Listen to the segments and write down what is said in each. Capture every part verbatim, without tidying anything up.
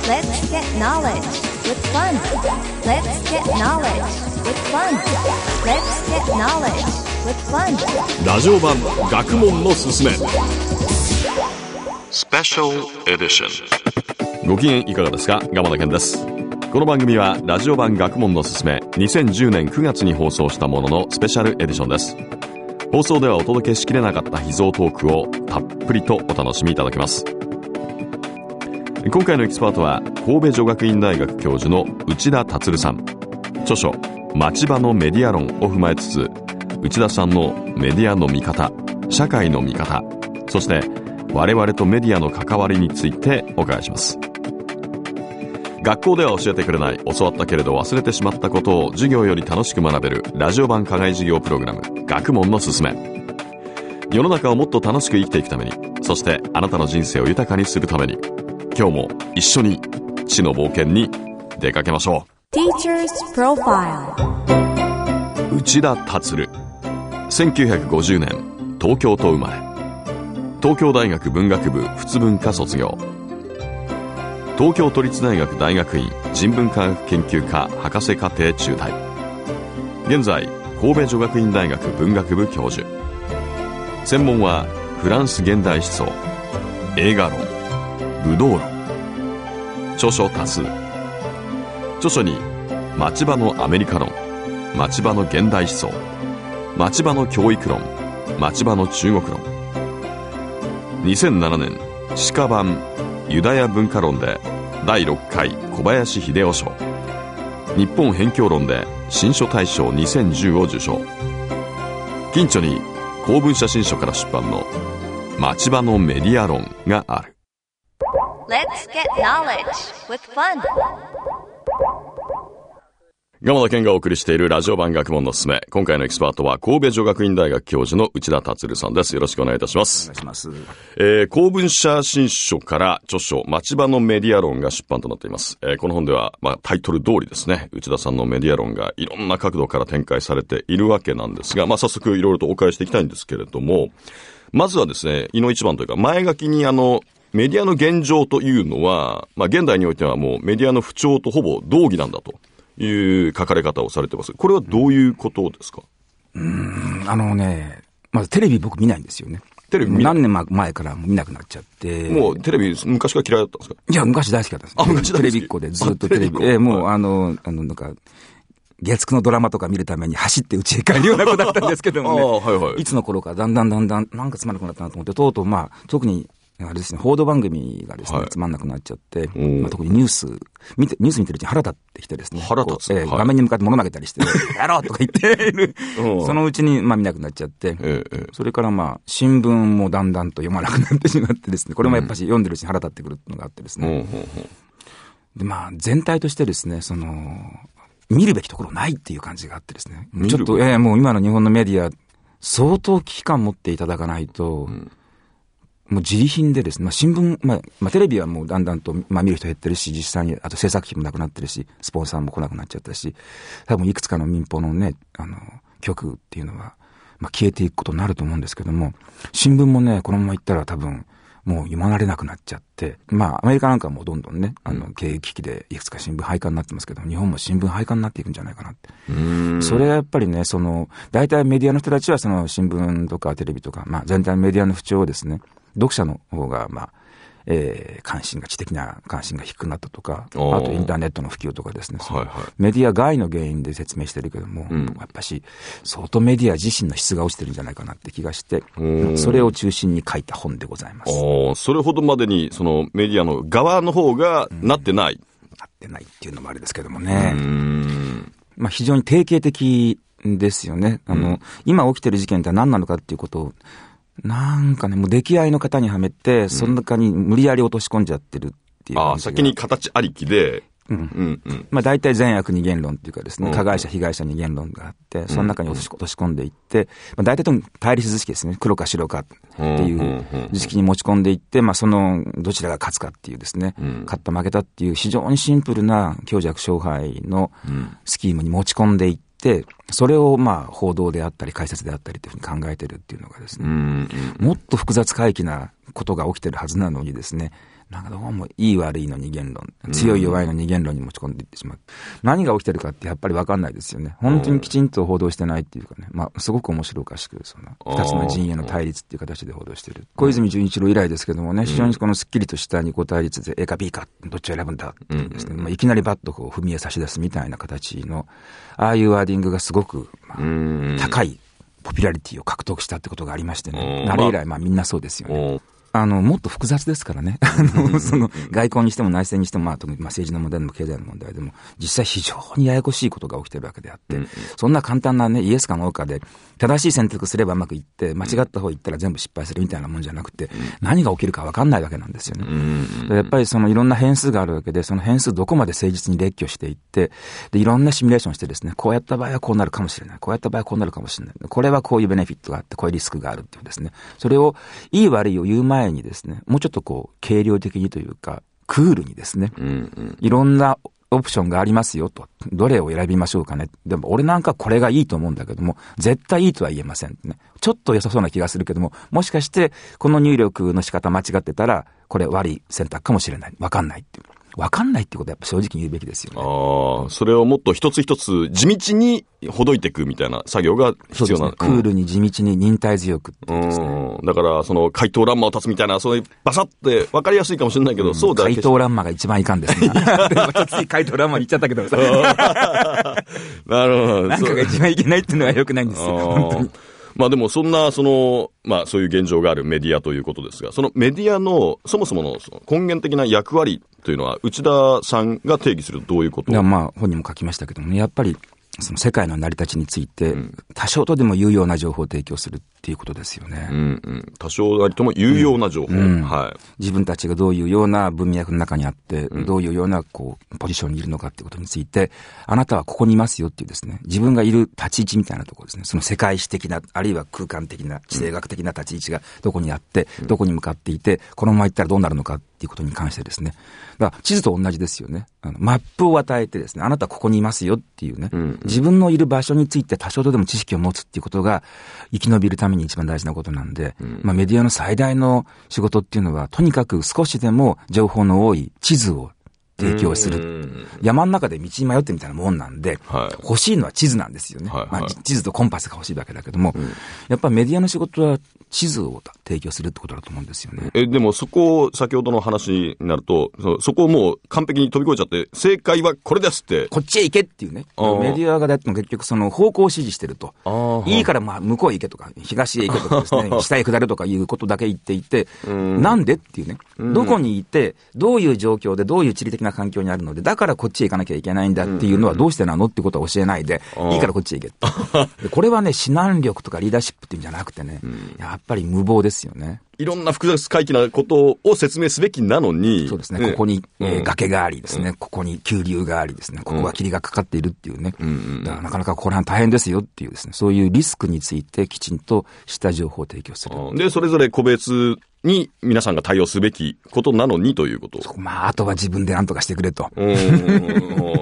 Let's get knowledge with fun. Let's get knowledge with fun. Let's get knowledge with fun. ラジオ版学問のすすめスペシャルエディション。ご機嫌いかがですか？蒲田健です。この番組はラジオ版学問のすすめにせんじゅうねんくがつに放送したもののスペシャルエディションです。放送ではお届けしきれなかった秘蔵トークをたっぷりとお楽しみいただけます。今回のエキスパートは神戸女学院大学教授の内田達さん。著書町場のメディア論を踏まえつつ、内田さんのメディアの見方、社会の見方、そして我々とメディアの関わりについてお伺いします。学校では教えてくれない、教わったけれど忘れてしまったことを授業より楽しく学べるラジオ版課外授業プログラム、学問のすすめ。世の中をもっと楽しく生きていくために、そしてあなたの人生を豊かにするために、今日も一緒に知の冒険に出かけましょう。 Teacher's Profile。 内田達。せんきゅうひゃくごじゅうねん東京都生まれ。東京大学文学部仏文科卒業。東京都立大学大学院人文科学研究科博士課程中退。現在神戸女学院大学文学部教授。専門はフランス現代思想、映画論、武道論。著書多数。著書に町場のアメリカ論、町場の現代思想、町場の教育論、町場の中国論。にせんななねん鹿版ユダヤ文化論でだいろっかい小林秀夫賞、日本辺境論で新書大賞にせんじゅうを受賞。近著に公文写真書から出版の町場のメディア論がある。 Let's get knowledge with fun。 蒲田健がお送りしているラジオ版学問のすすめ。今回のエキスパートは神戸女学院大学教授の内田達さんです。よろしくお願いいたします。 お願いします。 えー、公文写真書から著書町場のメディア論が出版となっています。えー、この本では、まあ、タイトル通りですね、内田さんのメディア論がいろんな角度から展開されているわけなんですが、まあ、早速いろいろとお伺いしていきたいんですけれども、まずはですね、いの一番というか前書きにあのメディアの現状というのは、まあ、現代においてはもうメディアの不調とほぼ同義なんだという書かれ方をされてます。これはどういうことですか？ うーん、あのね、まずテレビ僕見ないんですよね。 テレビ見ない？ 何年前から見なくなっちゃって。 もうテレビ昔から嫌いだったんですか？ いや、昔大好きだったんです。 あ、昔大好き。 テレビっ子でずっとテレビ。えー、もうあの、あの、なんか、月くのドラマとか見るために走って家へ帰るような子だったんですけどもね。あ、はいはい。いつの頃かだんだんだんだんなんかつまらなくなったなと思って、とうとうまあ、特に、あれですね、報道番組がですね、はい、つまんなくなっちゃって、まあ、特にニュース、見て、ニュース見てるうちに腹立ってきてですね。 腹立つ、 えーはい、画面に向かって物投げたりして、やろうとか言っている。そのうちに、まあ見なくなっちゃって、えー、それからまあ、新聞もだんだんと読まなくなってしまってですね、これもやっぱし読んでるうちに腹立ってくるのがあってですね。うん、で、まあ、全体としてですね、その、見るべきところないっていう感じがあってですね。ちょっと、えー、もう今の日本のメディア、相当危機感持っていただかないと、うん、もう自利品でですね、まあ、新聞、まあ、まあ、テレビはもうだんだんと、まあ、見る人減ってるし、実際に、あと制作費もなくなってるし、スポンサーも来なくなっちゃったし、多分いくつかの民放のね、あの、局っていうのは、まあ、消えていくことになると思うんですけども、新聞もね、このままいったら多分、もう読まれなくなっちゃって、まあ、アメリカなんかもどんどんね、あの、経営危機でいくつか新聞廃刊になってますけど、日本も新聞廃刊になっていくんじゃないかなって。うーん、それはやっぱりね、その、大体メディアの人たちはその新聞とかテレビとか、まあ、全体のメディアの不調をですね、読者の方が、まあ、えー、関心が、知的な関心が低くなったとか、あとインターネットの普及とかですね、はいはい、メディア外の原因で説明してるけども、うん、やっぱし、相当メディア自身の質が落ちてるんじゃないかなって気がして、それを中心に書いた本でございます。 それほどまでに、そのメディアの側の方がなってない、うん、 なってないっていうのもあれですけどもね、うーん、まあ非常に定型的ですよね。あの、うん、今起きてる事件って何なのかっていうことを、なんかね、もう出来合いの型にはめて、その中に無理やり落とし込んじゃってるっていう、うん。 ああ、先に形ありきで。 うんうんうん、まあ大体善悪二元論っていうかですね、加害者被害者二元論があって、その中に落とし、落とし込んでいって、まあ大体とも対立図式ですね、黒か白かっていう図式に持ち込んでいって、まあそのどちらが勝つかっていうですね、うん、勝った負けたっていう非常にシンプルな強弱勝敗のスキームに持ち込んでいって、それをまあ報道であったり解説であったりというふうに考えてるっていうのがですね、うんうん、もっと複雑回帰なことが起きてるはずなのにですね、 なんかどうもいい悪いの二元論、強い弱いの二元論に持ち込んでいってしまう。何が起きてるかってやっぱり分かんないですよね。本当にきちんと報道してないっていうかね、まあすごく面白おかしく、その二つの陣営の対立っていう形で報道している。小泉純一郎以来ですけどもね、非常にこのスッキリとした二項対立で A か B かどっちを選ぶんだっていうですね、まあ、いきなりバッとこう踏み絵差し出すみたいな形の、ああいうワーディングがすごく、まあ、高いポピュラリティを獲得したってことがありましてね、あれ以来まあみんなそうですよね。あの、もっと複雑ですからね。あの、その、外交にしても内政にしても、まあ、特にまあ政治の問題でも経済の問題でも、実際非常にややこしいことが起きてるわけであって、そんな簡単なね、イエスかノーかで、正しい選択すればうまくいって、間違った方行ったら全部失敗するみたいなもんじゃなくて、何が起きるか分かんないわけなんですよね。やっぱりそのいろんな変数があるわけで、その変数どこまで誠実に列挙していって、で、いろんなシミュレーションしてですね、こうやった場合はこうなるかもしれない。こうやった場合はこうなるかもしれない。これはこういうベネフィットがあって、こういうリスクがあるっていうですね。それを、いい悪いを言う前にですね、もうちょっとこう、軽量的にというか、クールにですね、うんうん、いろんなオプションがありますよと。どれを選びましょうかね。でも俺なんかこれがいいと思うんだけども、絶対いいとは言えませんね。ちょっと良さそうな気がするけども、もしかしてこの入力の仕方間違ってたら、これ悪い選択かもしれない。わかんないっていう。わかんないってことはやっぱ正直に言うべきですよね。 ああ、それをもっと一つ一つ地道にほどいていくみたいな作業が必要な、 ね、クールに地道に忍耐強くっていうですね。 うん。だからその回答欄間を立つみたいな、そういうバサってわかりやすいかもしれないけど、うん、そうだ。 回答欄間が一番いかんですね。でもつい回答欄間に行っちゃったけどさ。 なるほど。 なんかが一番いけないっていうのは良くないんですよ。本当に。 まあでもそんな、その、まあそういう現状があるメディアということですが、そのメディアのそもそもの根源的な役割というのは、内田さんが定義するとどういうこと？ まあ本人も書きましたけどもね、やっぱりその世界の成り立ちについて、多少とでも有用な情報を提供するっていうことですよね。 うんうん、多少なりとも有用な情報、うんうん、はい。 自分たちがどういうような文脈の中にあって、うん、どういうようなこうポジションにいるのかっていうことについて、あなたはここにいますよっていうですね、自分がいる立ち位置みたいなところですね、その世界史的な、あるいは空間的な、地政学的な立ち位置がどこにあって、うん、どこに向かっていて、このまま行ったらどうなるのかっていうことに関してですね。だから地図と同じですよね。あのマップを与えてですね、あなたはここにいますよっていうね、うんうん、自分のいる場所について多少とでも知識を持つっていうことが生き延びるために一番大事なことなんで、うん、まあメディアの最大の仕事っていうのは、とにかく少しでも情報の多い地図を提供する。山の中で道に迷ってみたいなもんなんで、はい、欲しいのは地図なんですよね。はいはい、まあ、地図とコンパスが欲しいわけだけども、うん、やっぱメディアの仕事は地図を提供するってことだと思うんですよね。 え、でもそこを先ほどの話になると、そ, そこをもう完璧に飛び越えちゃって、正解はこれですって。 こっちへ行けっていうね。メディアがだっても結局その方向を指示してると。いいからまあ向こうへ行けとか、東へ行けとかですね、下へ下るとかいうことだけ言っていて、なんでっていうね。どこにいて、どういう状況で、どういう地理的な環境にあるので、だからこっちへ行かなきゃいけないんだっていうのはどうしてなのっていうことは教えないで、いいからこっちへ行けって。これはね、指南力とかリーダーシップっていうんじゃなくてね、やっぱり無謀ですよね。 いろんな複雑回帰なことを説明すべきなのに。 そうですね。ここに、えー、崖がありですね、うん。ここに急流がありですね。ここは霧がかかっているっていうね。うん、だからなかなかここら辺大変ですよっていうですね。そういうリスクについてきちんとした情報を提供する。 で、それぞれ個別に皆さんが対応すべきことなのにということ。 まあ、あとは自分で何とかしてくれと。 うん、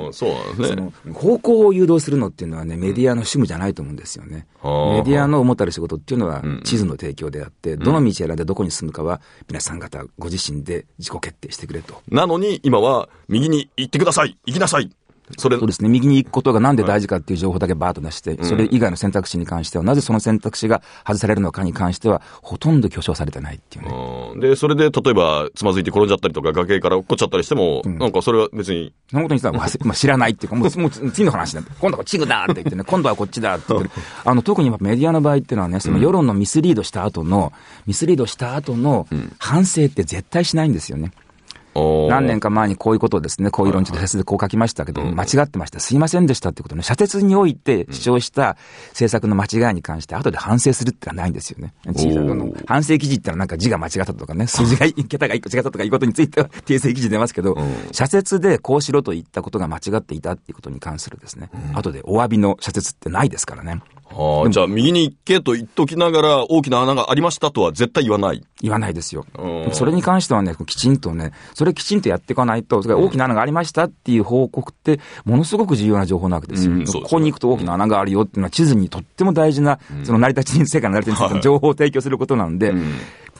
そうなんですね。 その方向を誘導するのっていうのはね、メディアの趣味じゃないと思うんですよね。うん、メディアの主たる仕事っていうのは地図の提供であって、うん、どの道選んでどこに進むかは皆さん方ご自身で自己決定してくれと。 なのに今は右に行ってください、行きなさい。 それそうですね。右に行くことがなんで大事かっていう情報だけバーッと出して、はい、それ以外の選択肢に関しては、なぜその選択肢が外されるのかに関しては、ほとんど巨匠されてないっていうね。 で、それで例えば、つまずいて転んじゃったりとか、崖から落っこっちゃったりしても、うん、なんかそれは別に。 そのことにしては、まあ、知らないっていうか、もう、もう次の話なんで、今度はチグだって言ってね、今度はこっちだって言ってる。あの、特にメディアの場合っていうのはね、その世論のミスリードした後の、ミスリードした後の反省って絶対しないんですよね。何年か前にこういうことをですね、こういう論調で説でこう書きましたけど、間違ってました。すいませんでしたってことね、社説において主張した政策の間違いに関して後で反省するってのはないんですよね。小さなの反省記事ってのはなんか字が間違ったとかね、数字が、桁が一個違ったとかいうことについては訂正記事出ますけど、社説でこうしろと言ったことが間違っていたっていうことに関するですね、後でお詫びの社説ってないですからね。 ああ、じゃあ右に行けと言っときながら大きな穴がありましたとは絶対言わない。 言わないですよ。それに関してはね、きちんとね、それきちんとやっていかないと、それ大きな穴がありましたっていう報告ってものすごく重要な情報なわけですよ。うん、そうですね、ここに行くと大きな穴があるよっていうのは地図にとっても大事な、うん、その成り立ちに、世界の成り立ちについての情報を提供することなんで、うん、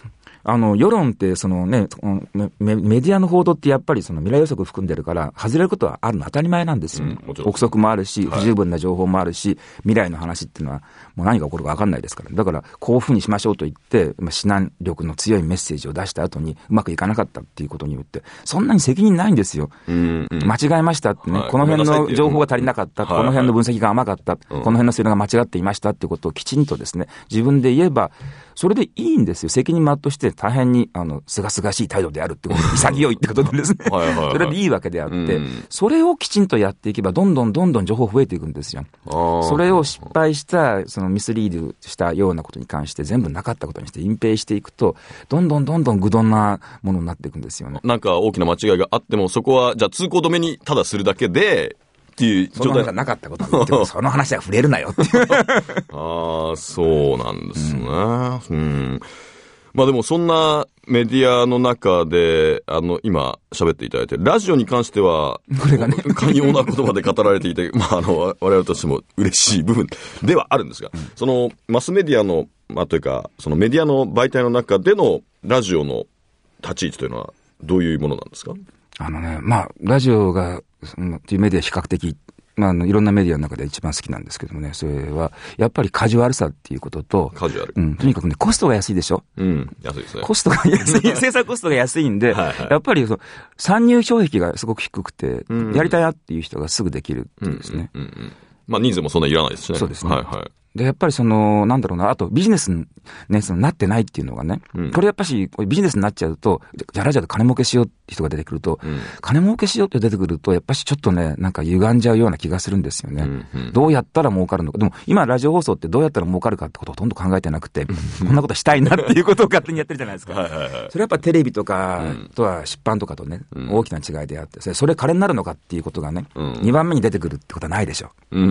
あの、世論ってそのね、メ, メディアの報道ってやっぱりその未来予測含んでるから、外れることはあるの当たり前なんですよね。うん、憶測もあるし、不十分な情報もあるし、はい、未来の話っていうのはもう何が起こるか分かんないですから。だから、こういうふうにしましょうと言って、まあ、指南力の強いメッセージを出した後にうまくいかなかったっていうことによって、そんなに責任ないんですよ。うんうん、間違えましたってね、はい、この辺の情報が足りなかった、この辺の分析が甘かった、はいはい、この辺の推論が間違っていましたっていうことをきちんとですね、自分で言えば、それでいいんですよ。責任全うして大変に、あの、すがすがしい態度であるってこと、潔いってことでですね。はいはいはい、それでいいわけであって、うん、それをきちんとやっていけば、どんどんどんどん情報増えていくんですよ。それを失敗した、そのミスリードしたようなことに関して全部なかったことにして隠蔽していくと、どんどんどんどん愚鈍なものになっていくんですよね。 なんか大きな間違いがあっても、そこは、じゃあ通行止めにただするだけで、っていうその話がなかったことに言ってもその話は触れるなよっていうああ、そうなんですね、うんうん、まあでもそんなメディアの中であの今喋っていただいてラジオに関してはこれがね寛容な言葉で語られていてまああの我々としても嬉しい部分ではあるんですが、うん、そのマスメディアのまあというかそのメディアの媒体の中でのラジオの立ち位置というのはどういうものなんですか？ あのね、まあラジオがっていうメディア比較的、まあ、あのいろんなメディアの中で一番好きなんですけどもね、それはやっぱりカジュアルさっていうことと、 カジュアル、 うん、とにかくねコストが安いでしょ。 うん、安いですね。 コストが安い、制作コストが安いんで、はいはい、やっぱりその参入障壁がすごく低くて、うん、やりたいなっていう人がすぐできるっていうですね。うんうんうんうん、 まあ人数もそんなにいらないですしね。 そうですね。 はいはい。 で、やっぱりその、なんだろうな、あとビジネスに、ね、そのなってないっていうのがね、うん、これやっぱし、ビジネスになっちゃうと、じゃあラジオで金儲けしようって人が出てくると、うん、金儲けしようって出てくると、やっぱしちょっとね、なんか歪んじゃうような気がするんですよね。うんうん、どうやったら儲かるのか。でも、今ラジオ放送ってどうやったら儲かるかってことをほとんど考えてなくて、こんなことしたいなっていうことを勝手にやってるじゃないですか。はいはいはい、それやっぱテレビとかとは出版とかとね、うん、大きな違いであって、それ、それ金になるのかっていうことがね、うん、にばんめに出てくるってことはないでしょ。 うん、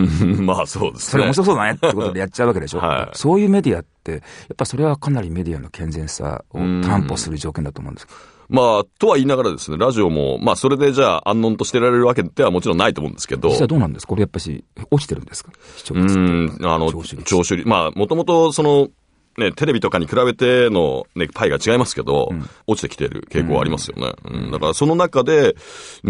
まあそうですね。 それ面白そうだねってことでやっちゃうわけでしょ。はい、そういうメディアって、やっぱそれはかなりメディアの健全さを担保する条件だと思うんです。 まあ、とは言いながらですね、ラジオも、まあ、それでじゃあ、安穏としてられるわけではもちろんないと思うんですけど。 実はどうなんですか？これやっぱし、落ちてるんですか？視聴率。 うん、あの、聴取率。聴取率。まあ、もともと、その、ね、テレビとかに比べての、ね、パイが違いますけど、うん、落ちてきている傾向はありますよね、うんうん。だからその中で、うん、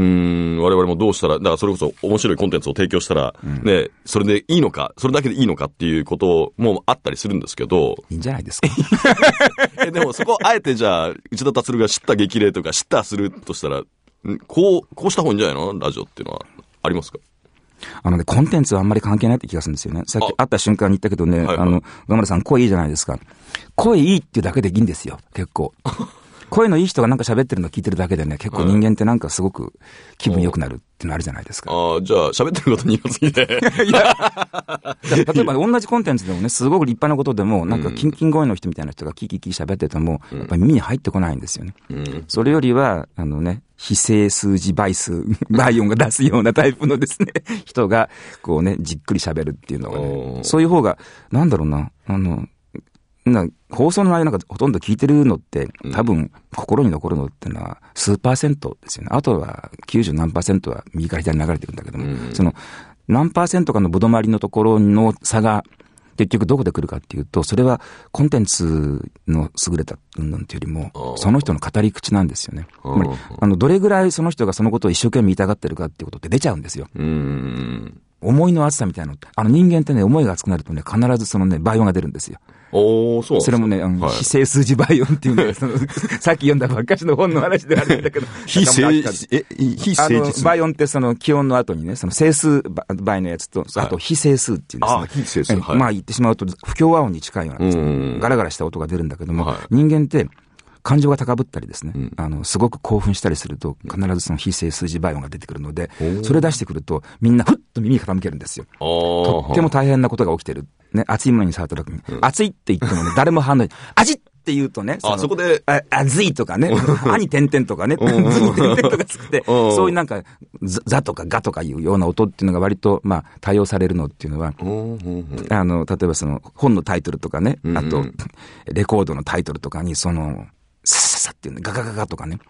我々もどうしたら、だからそれこそ面白いコンテンツを提供したら、うん、ね、それでいいのか、それだけでいいのかっていうこともあったりするんですけど。 いいんじゃないですか。 えでもそこをあえてじゃあ、内田達郎が知った激励とか知ったするとしたら、こう、こうした方がいいんじゃないの？ラジオっていうのはありますか？ あのね、コンテンツはあんまり関係ないって気がするんですよね。さっき会った瞬間に言ったけどね、あ、はいはい、あの、野村さん声いいじゃないですか。声いいっていうだけでいいんですよ、結構。声のいい人がなんか喋ってるの聞いてるだけでね、結構人間ってなんかすごく気分良くなるってのあるじゃないですか。 ああ、じゃあ喋ってることに色ついて。いや、 例えば同じコンテンツでもね、すごく立派なことでも、なんかキンキン声の人みたいな人がキキキ喋ってても、やっぱり耳に入ってこないんですよね。うん、それよりは、あのね、非整数字倍数、倍音が出すようなタイプのですね、人が、こうね、じっくり喋るっていうのがね、そういう方が、なんだろうな、あの、な放送の内容なんかほとんど聞いてるのって多分心に残るのってのは数パーセントですよね。あとはきゅうじゅう何パーセントは右から左に流れてるんだけども、うん、その何パーセントかのぶどまりのところの差が結局どこで来るかっていうと、それはコンテンツの優れた云々というよりもその人の語り口なんですよね。つまりあのどれぐらいその人がそのことを一生懸命言いたがってるかっていうことって出ちゃうんですよ。うん、思いの熱さみたいなのって、あの人間ってね、思いが熱くなるとね、必ずそのね、倍音が出るんですよ。 おー、そう。 それもね、あの、はい、非整数字倍音っていうね、その、さっき読んだばっかしの本の話であるんだけど。 非整、え、非整実。 倍音ってその気温の後にね、その整数倍のやつと、あと非整数っていうんですね。 あ、非整数。はい、 まあ言ってしまうと、不協和音に近いような、ね、ガラガラした音が出るんだけども、はい、人間って、感情が高ぶったりですね、うん、あの、すごく興奮したりすると、必ずその非整数字倍音が出てくるので、それ出してくると、みんなふっと耳傾けるんですよ。とっても大変なことが起きてる。ね、熱いものに触った時に、うん、熱いって言ってもね、誰も反応ない。熱いって言うとね、 あ、そこで、 あ、熱いとかね、あに点々とかね、ずに点々とかつくて、そういうなんか、ザとかガとかいうような音っていうのが割と、まあ、対応されるのっていうのは、あの、例えばその、本のタイトルとかね、あと、レコードのタイトルとかに、その、サササっていうね、ガガガガとかね、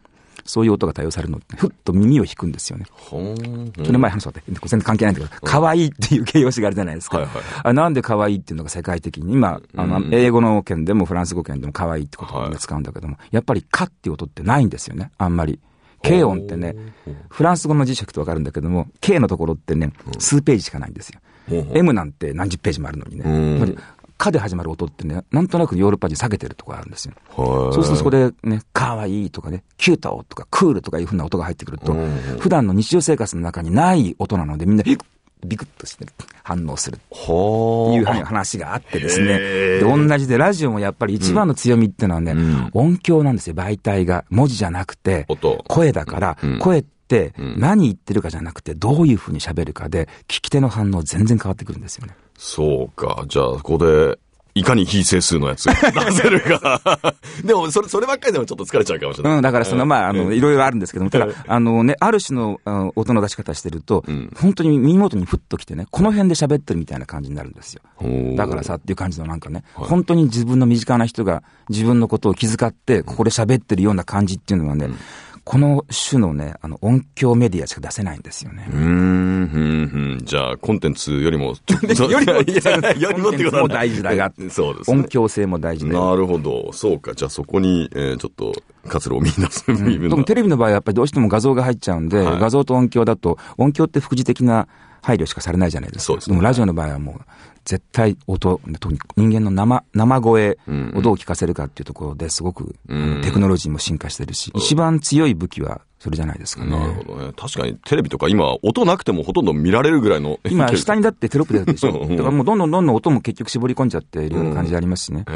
そういう音が多用されるのって、ふっと耳を引くんですよね。 ほーん。 それ前話そうって、全然関係ないんだけど、可愛いっていう形容詞があるじゃないですか。 はいはい、 あなんで可愛いっていうのが世界的に、今、あの、英語の圏でもフランス語圏でも可愛いってことを使うんだけども、はい、やっぱりかっていう音ってないんですよね、あんまり。K 音ってね、フランス語の辞書ってわかるんだけども、K のところってね、数ページしかないんですよ。M なんて何十ページもあるのにね。やっぱりかで始まる音ってね、なんとなくヨーロッパ人下げてるところあるんですよ。そうするとそこでね、かわいいとかね、キュートとかクールとかいうふうな音が入ってくると、普段の日常生活の中にない音なのでみんなビクッとして反応するっていう話があってですね。で、同じでラジオもやっぱり一番の強みってのはね、うん、音響なんですよ、媒体が。文字じゃなくて、声だから、うん、声って何言ってるかじゃなくて、どういうふうに喋るかで、聞き手の反応全然変わってくるんですよね。 そうか。じゃあ、ここで、いかに非整数のやつが出せるか。でも、それ、そればっかりでもちょっと疲れちゃうかもしれない。 うん、だからその、まあ、あの、いろいろあるんですけども、ただ、あのね、ある種の音の出し方してると、うん、本当に耳元にふっと来てね、この辺で喋ってるみたいな感じになるんですよ。だからさっていう感じのなんかね、はい、本当に自分の身近な人が自分のことを気遣って、ここで喋ってるような感じっていうのはね、うん、この種のね、あの、音響メディアしか出せないんですよね。 うーん、うん、うん。じゃあ、コンテンツよりも、 よりも、よりもってことも大事だが、 そうですね。 音響性も大事だよ。 なるほど。そうか。じゃあ、そこに、えー、ちょっと、活路を見出す部分、うん、 特にテレビの場合はやっぱりどうしても画像が入っちゃうんで、はい、画像と音響だと、音響って副次的な配慮しかされないじゃないですか。そうですね。でもラジオの場合はもう、絶対音、特に人間の生、生声をどう聞かせるかっていうところですごく、うん、テクノロジーも進化してるし、うん、一番強い武器はそれじゃないですかね。 なるほどね。確かにテレビとか今音なくてもほとんど見られるぐらいの。 今下にだってテロップ出るでしょ。だからもうどんどんどんどん音も結局絞り込んじゃっているような感じありますしね。うん、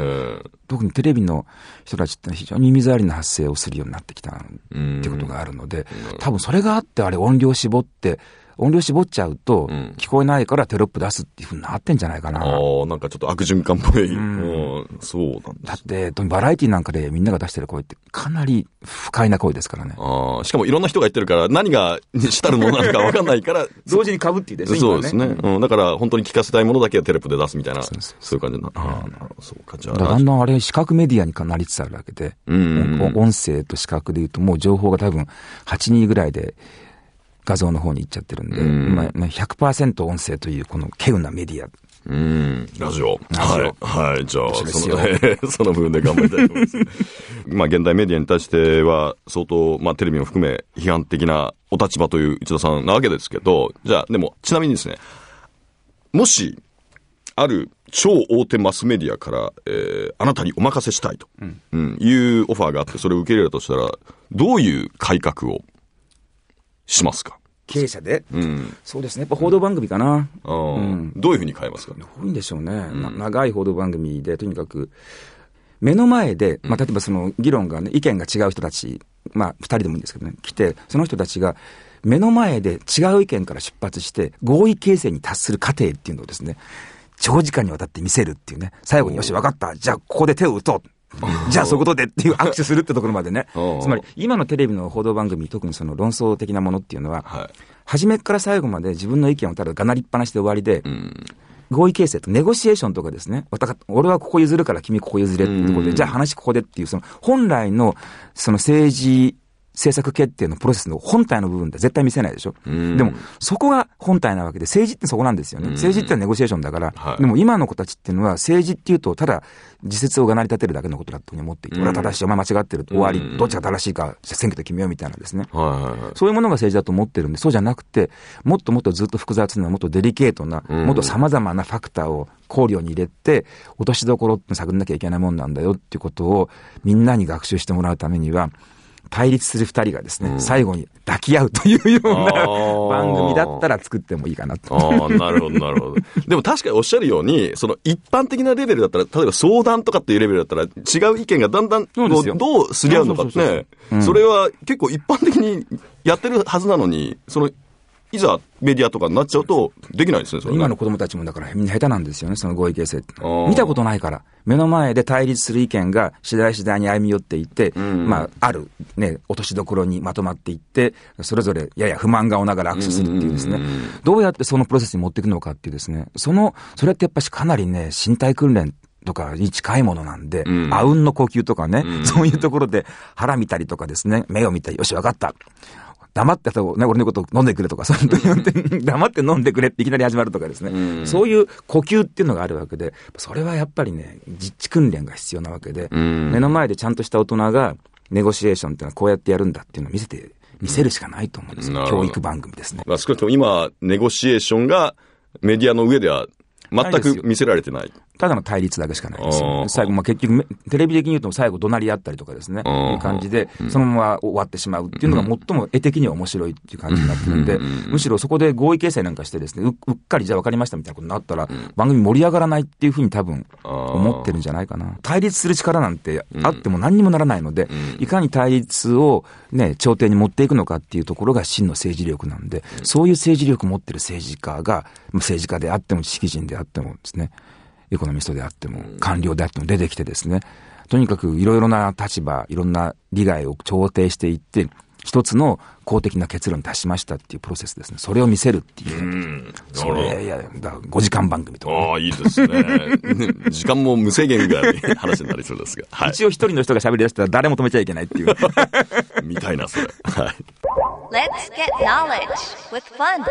特にテレビの人たちって非常に耳障りな発声をするようになってきたってことがあるので、うん、多分それがあってあれ音量絞って、音量絞っちゃうと、うん、聞こえないからテロップ出すっていう風になってんじゃないかな。 ああ、なんかちょっと悪循環っぽい。うん、そうなんです。 だって、バラエティなんかでみんなが出してる声ってかなり不快な声ですからね。 ああ、しかもいろんな人が言ってるから何が主たるものなのか分かんないから。 同時に被って言ってね。 そうですね、うん。だから本当に聞かせたいものだけはテロップで出すみたいな、そうそういう感じになる。ああ、なるほど。そうか、じゃあ。 だんだんあれ視覚メディアになりつつあるわけで、うんうんうん、音声と視覚で言うともう情報が多分はちにんぐらいで、画像の方に行っちゃってるんで、うん、今 ひゃくパーセント 音声というこの稀有なメディア。 うん、ラジオ。はい。はい。じゃあ、その、その部分で頑張りたいと思います。まあ、現代メディアに対しては、相当、まあ、テレビも含め、批判的なお立場という内田さんなわけですけど、じゃあ、でも、ちなみにですね、もし、ある超大手マスメディアから、えー、あなたにお任せしたいと、うんうん、いうオファーがあって、それを受け入れるとしたら、どういう改革をしますか？ 経営者で、うん、そうですね。やっぱ報道番組かな。 うん、どういうふうに変えますか？ どういうんでしょうね、うん、長い報道番組で、とにかく、目の前で、まあ、例えばその議論がね、意見が違う人たち、まあ、二人でもいいんですけどね、来て、その人たちが、目の前で違う意見から出発して、合意形成に達する過程っていうのをですね、長時間にわたって見せるっていうね、最後によし、分かった、じゃあここで手を打とう。じゃあそういうことでっていう握手するってところまでね。つまり今のテレビの報道番組、特にその論争的なものっていうのは、はい、初めから最後まで自分の意見をただがなりっぱなしで終わりで、うん、合意形成とネゴシエーションとかですね、俺はここ譲るから君ここ譲れっていうところで、うん、じゃあ話ここでっていう、その本来のその政治政策決定のプロセスの本体の部分で絶対見せないでしょ。でもそこが本体なわけで、政治ってそこなんですよね。政治ってのはネゴシエーションだから、はい、でも今の子たちっていうのは政治っていうとただ自説をがなり立てるだけのことだと思っていて、俺は正しい、お前間違ってる、終わり、どっちが正しいか選挙で決めようみたいなですね、はいはいはい、そういうものが政治だと思ってるんで、そうじゃなくて、もっともっとずっと複雑な、もっとデリケートな、もっと様々なファクターを考慮に入れて落としどころって探んなきゃいけないもんなんだよっていうことをみんなに学習してもらうためには、対立する二人がですね、うん、最後に抱き合うというような番組だったら作ってもいいかなと。 ああ、なるほど、なるほど。でも確かにおっしゃるように、その一般的なレベルだったら、例えば相談とかっていうレベルだったら、違う意見がだんだんどうすり合うのかってね、それは結構一般的にやってるはずなのに、その、いざメディアとかになっちゃうとできないですね、それね。 今の子供たちもだからみんな下手なんですよね、その合意形成って。見たことないから。目の前で対立する意見が次第次第に歩み寄っていって、うん、まあ、あるね、落としどころにまとまっていって、それぞれやや不満顔ながら握手するっていうですね、うんうんうん、どうやってそのプロセスに持っていくのかっていうですね、その、それってやっぱしかなりね、身体訓練とかに近いものなんで、うん、あうんの呼吸とかね、うん、そういうところで腹見たりとかですね、目を見たり、よし、わかった。黙ってと、ね、俺のこと飲んでくれとか、そういう黙って飲んでくれっていきなり始まるとかですね、うん、そういう呼吸っていうのがあるわけで、それはやっぱりね、実地訓練が必要なわけで、うん、目の前でちゃんとした大人が、ネゴシエーションっていうのはこうやってやるんだっていうのを見せて、見せるしかないと思うんですよ。教育番組ですね。 まあ、少なくとも今、ネゴシエーションがメディアの上では全く見せられてない。 ただの対立だけしかないですよ、ね。最後、まあ、結局、テレビ的に言うと最後怒鳴り合ったりとかですね、いう感じで、そのまま終わってしまうっていうのが最も絵的には面白いっていう感じになってるんで、むしろそこで合意形成なんかしてですね、う, うっかりじゃあ分かりましたみたいなことになったら、番組盛り上がらないっていうふうに多分思ってるんじゃないかな。対立する力なんてあっても何にもならないので、いかに対立をね、頂点に持っていくのかっていうところが真の政治力なんで、そういう政治力を持ってる政治家が、政治家であっても知識人であってもですね、エコノミストであっても官僚であっても出てきてですね、とにかくいろいろな立場、いろんな利害を調停していって一つの公的な結論に達しましたっていうプロセスですね。それを見せるっていう、うん、それいやだごじかん番組とか、ね、 ああいいですね時間も無制限ぐらい話になりそうですが、はい、 一応一人の人が喋り出したら誰も止めちゃいけないっていうみたいなそれ、はい、 Let's get knowledge with fun。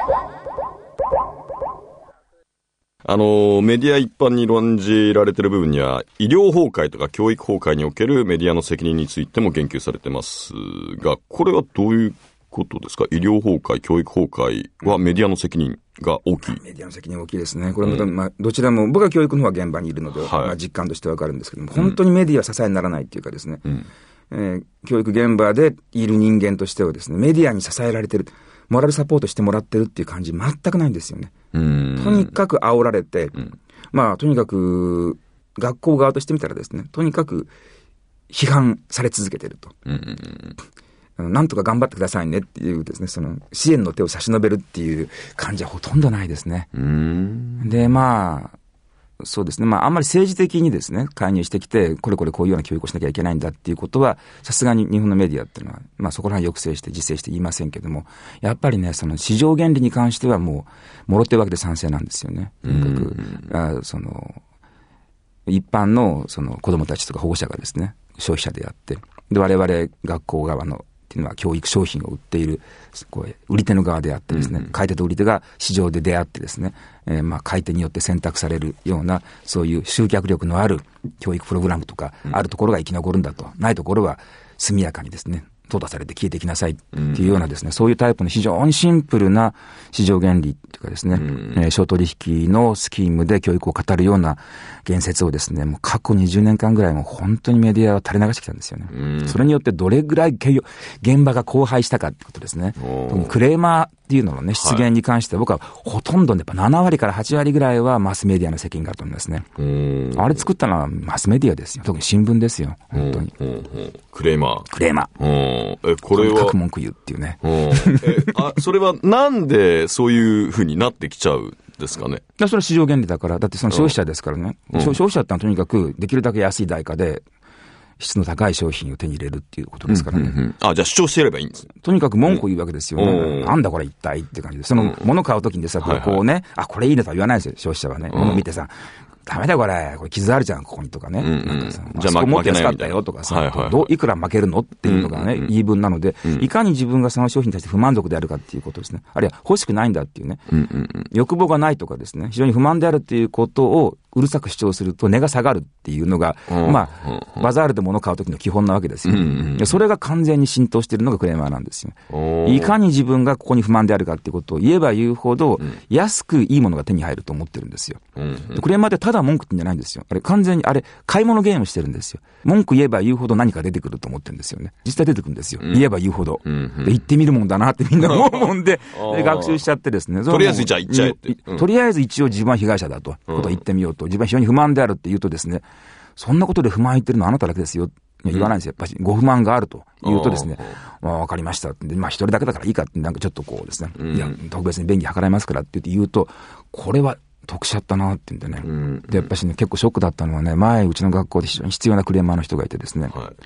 あの、メディア一般に論じられている部分には、医療崩壊とか教育崩壊におけるメディアの責任についても言及されてますが、これはどういうことですか？医療崩壊、教育崩壊はメディアの責任が大きい。 メディアの責任大きいですね。これも、うん、まあ、どちらも、僕は教育の方は現場にいるので、はい、まあ、実感としてわかるんですけども、本当にメディアは支えにならないっていうかですね、うんえー、教育現場でいる人間としてはですね、メディアに支えられてる。モラルサポートしてもらってるっていう感じ全くないんですよね。うんとにかく煽られて、うん、まあとにかく学校側としてみたらですね、とにかく批判され続けてると。うんなんとか頑張ってくださいねっていうですね、その支援の手を差し伸べるっていう感じはほとんどないですね。うんで、まあ、そうですね。まあ、あんまり政治的にですね、介入してきて、これこれこういうような教育をしなきゃいけないんだっていうことは、さすがに日本のメディアっていうのは、まあ、そこら辺抑制して、自制して言いませんけども、やっぱりね、その市場原理に関してはもう、もろ手わけで賛成なんですよね。とにかく、あその、一般の、その子供たちとか保護者がですね、消費者であって、で、我々学校側の、っていうのは教育商品を売っているこう売り手の側であってですね、うんうん、買い手と売り手が市場で出会ってですね、えー、まあ買い手によって選択されるようなそういう集客力のある教育プログラムとかあるところが生き残るんだと、うん、ないところは速やかにですね淘汰されて消えていきなさいっていうようなですね、うん、そういうタイプの非常にシンプルな市場原理というかですね、うんえー、商取引のスキームで教育を語るような言説をですね、もう過去にじゅうねんかんぐらいも本当にメディアは垂れ流してきたんですよね。うん、それによってどれぐらい現場が荒廃したかってことですね。クレーマーっていうののね、出現に関しては僕はほとんどね、やっぱななわりからはちわりぐらいはマスメディアの責任があると思いますね。うんあれ作ったのはマスメディアですよ。特に新聞ですよ。本当に。うんうんうん、 クレーマー。 クレーマー。 え、これは。 書く文句言うっていうね。 えあ、それはなんでそういうふうになってきちゃうですかね。 それは市場原理だから、だってその消費者ですからね。うん、消費者ってのはとにかくできるだけ安い代価で質の高い商品を手に入れるっていうことですからね。 うんうんうん、あ、じゃあ主張してやればいいんですね。 とにかく文句を言うわけですよ、ね。なんだこれ一体って感じで。その物買うときにでさ、こうね、はいはい、あ、これいいねとは言わないですよ、消費者はね。物見てさ、ダメだよこれ、これ傷あるじゃん、ここにとかね。うんうん、なんかさ、じゃあ、そこもっと安かったよとかさ、はいはいはい、どういくら負けるのっていうのがね、うんうん、言い分なので、うん、いかに自分がその商品に対して不満足であるかっていうことですね。あるいは欲しくないんだっていうね、うんうんうん、欲望がないとかですね、非常に不満であるっていうことをうるさく主張すると値が下がるっていうのが、うん、まあ、バザールで物を買うときの基本なわけですよ、うんうん。それが完全に浸透しているのがクレーマーなんですよ。いかに自分がここに不満であるかっていうことを言えば言うほど、うん、安くいいものが手に入ると思ってるんですよ。うんうん、クレーマーってただ文句ってんじゃないんですよ。あれ完全にあれ買い物ゲームしてるんですよ。文句言えば言うほど何か出てくると思ってるんですよね。実際出てくるんですよ。うん、言えば言うほど、うんうん、で言ってみるもんだなってみんな思うもんでで学習しちゃってですね。 とりあえずじゃあ言っちゃえって、 うん、とりあえず一応自分は被害者だと、うん、ことを言ってみようと、自分は非常に不満であるって言うとですね、そんなことで不満言ってるのはあなただけですよ。言わないんですよ。やっぱりご不満があると言うとですね、まあ、わかりました。で、まあ一人だけだからいいかって、なんかちょっとこうですね、うん、いや、特別に便宜図られますからって言って言うと、これは得しちゃったなって言うんでね、うん。で、やっぱしね、結構ショックだったのはね、前うちの学校で非常に必要なクレーマーの人がいてですね、はい、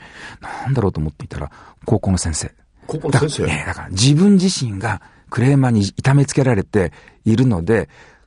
なんだろうと思っていたら、高校の先生。 高校の先生？ だから、ね、だから自分自身がクレーマーに痛めつけられているので、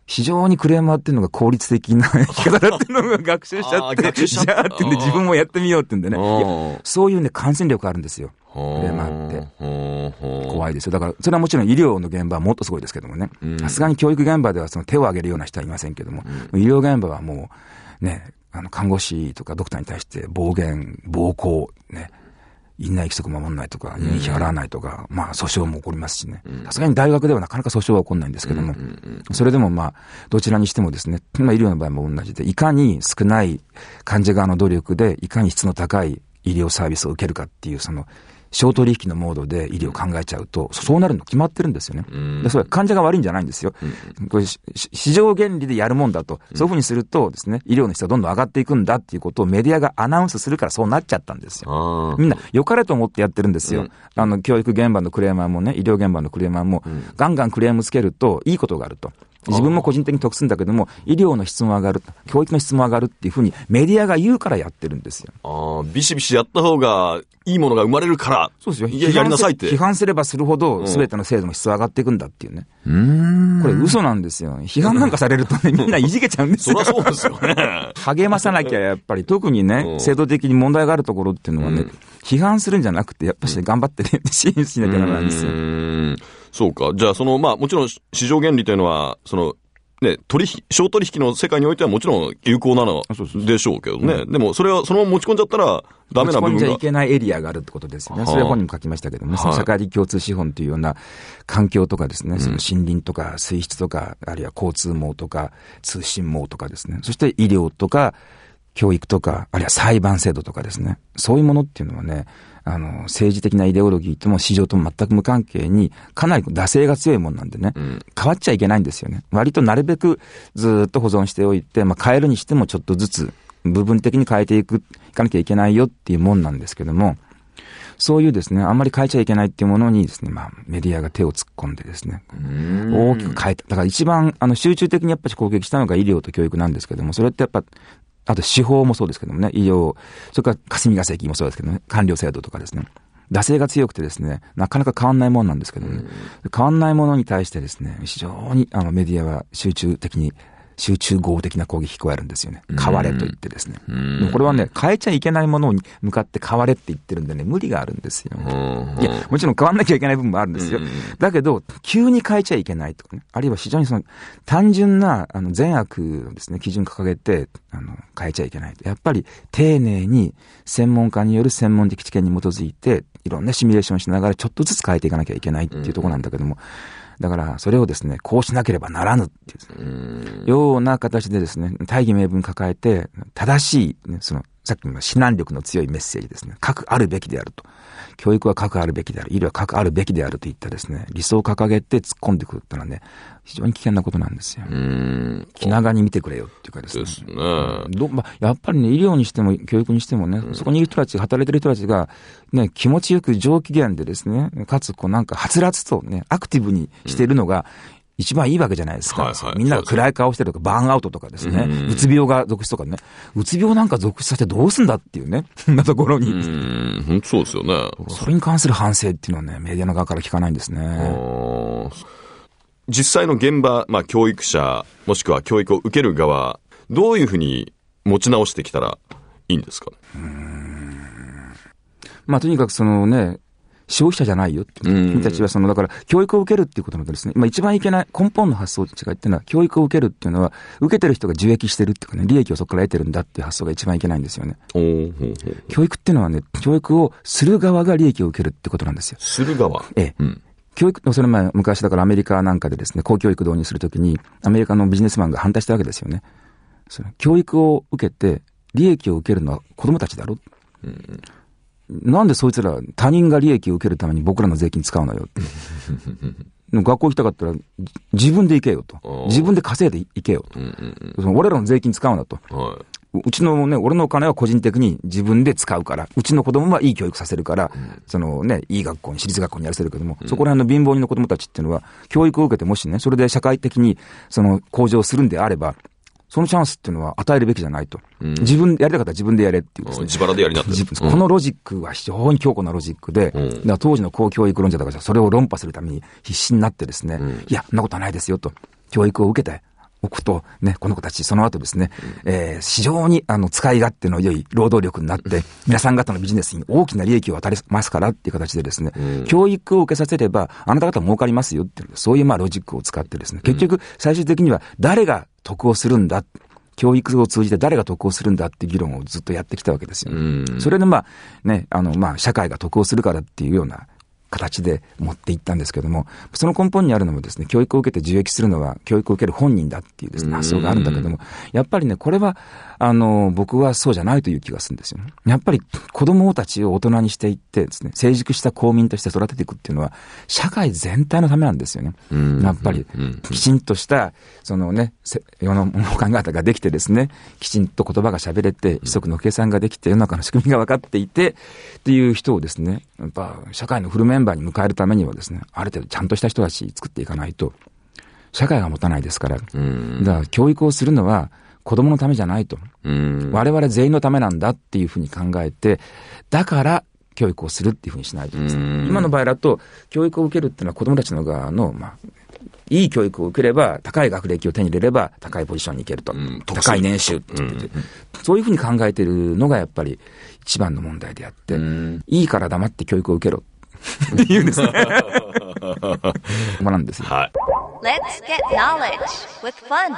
非常にクレーマーっていうのが効率的な生き方だっていうのが学習しちゃって、じゃあってんで自分もやってみようってんでね。いや、そういうね、感染力あるんですよ。クレーマーって。怖いですよ。だから、それはもちろん医療の現場はもっとすごいですけどもね。さすがに教育現場ではその手を挙げるような人はいませんけども、うん、医療現場はもう、ね、あの、看護師とかドクターに対して暴言、暴行、ね、院内規則守らないとか、入院費払わないとか、うん、まあ訴訟も起こりますしね。さすがに大学ではなかなか訴訟は起こらないんですけども、うんうんうん、それでもまあ、どちらにしてもですね、まあ医療の場合も同じで、いかに少ない患者側の努力で、いかに質の高い医療サービスを受けるかっていう、その、小取引のモードで医療を考えちゃうと、そうなるの決まってるんですよね。でそれは患者が悪いんじゃないんですよ。これ市場原理でやるもんだと。そういうふうにするとですね、医療の質がどんどん上がっていくんだっていうことをメディアがアナウンスするからそうなっちゃったんですよ。みんな良かれと思ってやってるんですよ。うん、あの、教育現場のクレーマーもね、医療現場のクレーマーも、うん、ガンガンクレームつけるといいことがあると。自分も個人的に得するんだけども、医療の質も上がる、教育の質も上がるっていうふうにメディアが言うからやってるんですよ。 ああ、ビシビシやった方がいいものが生まれるから。 そうですよ。 いや、やりなさいって。 批判すればするほど、すべての制度の質は上がっていくんだっていうね。うーん。これ嘘なんですよ。批判なんかされるとね、みんないじけちゃうんですよ。 そりゃそうですよね。 励まさなきゃやっぱり、特にね、制度的に問題があるところっていうのはね、うん、批判するんじゃなくて、やっぱし頑張ってね、支援しなきゃならないんですよ。うーん。 そうか。じゃあ、その、まあ、もちろん市場原理というのは、その、ね、取引、小取引の世界においてはもちろん有効なのでしょうけどね。うん、でも、それはそのまま持ち込んじゃったらダメな部分が。 持ち込んじゃいけないエリアがあるってことですよね。それは本にも書きましたけども、その社会的共通資本というような環境とかですね、その森林とか水質とか、あるいは交通網とか通信網とかですね、そして医療とか教育とか、あるいは裁判制度とかですね、そういうものっていうのはね、あの、政治的なイデオロギーとも市場とも全く無関係に、かなり惰性が強いもんなんでね、うん、変わっちゃいけないんですよね。割となるべくずっと保存しておいて、まあ変えるにしてもちょっとずつ部分的に変えていく、いかなきゃいけないよっていうもんなんですけども、そういうですね、あんまり変えちゃいけないっていうものにですね、まあメディアが手を突っ込んでですね、大きく変えた。だから一番あの集中的にやっぱり攻撃したのが医療と教育なんですけども、それってやっぱ、あと司法もそうですけどもね、医療、それから霞が関もそうですけどね、官僚制度とかですね、惰性が強くてですね、なかなか変わんないもんなんですけどね、変わんないものに対してですね、非常にあのメディアは集中的に、集中豪雨的な攻撃加えるんですよね。変われと言ってですね。でもこれはね、変えちゃいけないものに向かって変われって言ってるんでね、無理があるんですよ。いや、もちろん変わんなきゃいけない部分もあるんですよ。だけど、急に変えちゃいけないとかね。あるいは非常にその、単純な、あの、善悪のですね、基準掲げて、あの、変えちゃいけない。やっぱり、丁寧に、専門家による専門的知見に基づいて、いろんなシミュレーションしながら、ちょっとずつ変えていかなきゃいけないっていうところなんだけども、だから、それをですね、こうしなければならぬっていうような形でですね、大義名分抱えて、正しい、ね、その、さっきの指南力の強いメッセージですね、核あるべきであると。教育は核あるべきである。医療は核あるべきであるといったですね、理想を掲げて突っ込んでくるってのはね、非常に危険なことなんですよ。うん。気長に見てくれよっていうかですね。ですね。どまあ、やっぱりね、医療にしても教育にしてもね、うん、そこにいる人たち、働いてる人たちが、ね、気持ちよく上機嫌でですね、かつ、こうなんか、はつらつとね、アクティブにしているのが、一番いいわけじゃないですか。はいはい、みんなが暗い顔してるとか、バーンアウトとかですね、うつ病が続出とかね、うつ病なんか続出させてどうすんだっていうね、そんなところに。うん、 本当そうですよね。 それに関する反省っていうのはね、メディアの側から聞かないんですね。 実際の現場、まあ教育者、もしくは教育を受ける側、どういうふうに持ち直してきたらいいんですかね。うーん、 まあとにかくそのね、消費者じゃないよって。君たちはその、だから、教育を受けるっていうことなんですね。まあ一番いけない根本の発想違いっていうのは、教育を受けるっていうのは、受けてる人が受益してるっていうかね、利益をそこから得てるんだっていう発想が一番いけないんですよね。教育っていうのはね、教育をする側が利益を受けるってことなんですよ。 する側ええ。うん、教育、それ前、昔だからアメリカなんかでですね、公教育導入するときに、アメリカのビジネスマンが反対したわけですよね。その教育を受けて、利益を受けるのは子供たちだろ。うんなんでそいつら他人が利益を受けるために僕らの税金使うのよって。学校行きたかったら自分で行けよと。自分で稼いで行けよと。その俺らの税金使うなと。はい、うちのね、俺のお金は個人的に自分で使うから、うちの子供はいい教育させるから、うん、そのね、いい学校に、私立学校にやらせるけども、うん、そこら辺の貧乏人の子供たちっていうのは、教育を受けてもしね、それで社会的にその向上するんであれば、そのチャンスっていうのは与えるべきじゃないと。うん、自分でやりたかったら自分でやれっていうですね。 自腹でやりなって。 このロジックは非常に強固なロジックで、うん、だから当時の公教育論者だからそれを論破するために必死になってですね、うん、いや、そんなことはないですよと。教育を受けて、 置くと、ね、この子たち、その後ですね、えー、非常に、あの、使い勝手の良い労働力になって、皆さん方のビジネスに大きな利益を与えますからっていう形でですね、うん、教育を受けさせれば、あなた方儲かりますよっていう、そういうまあロジックを使ってですね、結局、最終的には誰が得をするんだ、教育を通じて誰が得をするんだっていう議論をずっとやってきたわけですよ。うん、それでまあ、ね、あの、まあ、社会が得をするからっていうような、形で持っていったんですけども、その根本にあるのもですね、教育を受けて受益するのは教育を受ける本人だっていうですね、発想があるんだけども、やっぱりね、これは、あの、僕はそうじゃないという気がするんですよね。やっぱり子供たちを大人にしていってですね、成熟した公民として育てていくっていうのは、社会全体のためなんですよね。やっぱり、きちんとした、そのね、世の考え方ができてですね、きちんと言葉が喋れて、規則の計算ができて、世の中の仕組みが分かっていて、っていう人をですね、やっぱ社会のフルメンバーに迎えるためにはですね、ある程度ちゃんとした人たち作っていかないと、社会が持たないですから、だから教育をするのは子供のためじゃないと、我々全員のためなんだっていうふうに考えて、だから教育をするっていうふうにしないとですね、今の場合だと教育を受けるっていうのは子供たちの側の、まあ、いい教育を受ければ高い学歴を手に入れれば高いポジションに行けると、うん、高い年収って言ってて、うん、そういうふうに考えているのがやっぱり一番の問題であって、うん、いいから黙って教育を受けろっていうんですね。なんですよ。はい。 Let's get knowledge with fun.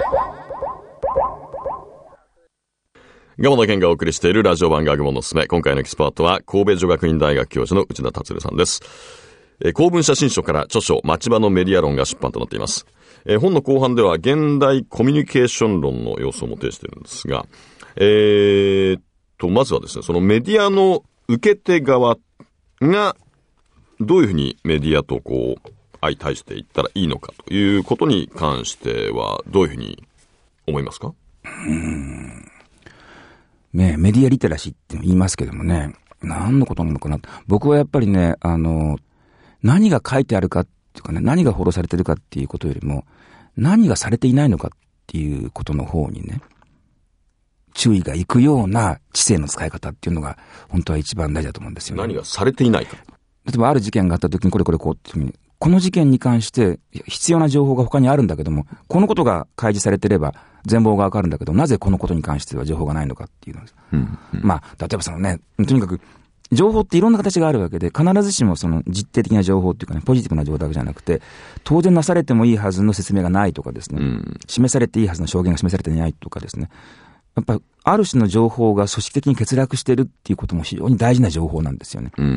ガモの健がお送りしているラジオ版学問のすすめ。今回のエキスパートは神戸女学院大学教授の内田達さんです。えー、公文写真書から著書町場のメディア論が出版となっています。えー、本の後半では現代コミュニケーション論の要素をも呈しているんですが、えー、とまずはですね、そのメディアの受け手側がどういうふうにメディアとこう相対していったらいいのかということに関してはどういうふうに思いますか？ うーん、ね、メディアリテラシーって言いますけどもね、何のことなのかな。僕はやっぱりね、あの何が書いてあるかっていうかね、何が報道されてるかっていうことよりも、何がされていないのかっていうことの方にね、注意がいくような知性の使い方っていうのが本当は一番大事だと思うんですよね。 何がされていないか。 例えばある事件があった時にこれこれこうっていうふうに、この事件に関して必要な情報が他にあるんだけども、このことが開示されてれば全貌がわかるんだけど、なぜこのことに関しては情報がないのかっていうのです。うんうん、まあ、例えばそのね、とにかく情報っていろんな形があるわけで、必ずしもその実定的な情報っていうかね、ポジティブな情報だけじゃなくて、当然なされてもいいはずの説明がないとかですね、うん、示されていいはずの証言が示されていないとかですね、やっぱある種の情報が組織的に欠落してるっていうことも非常に大事な情報なんですよね。うんうんうん、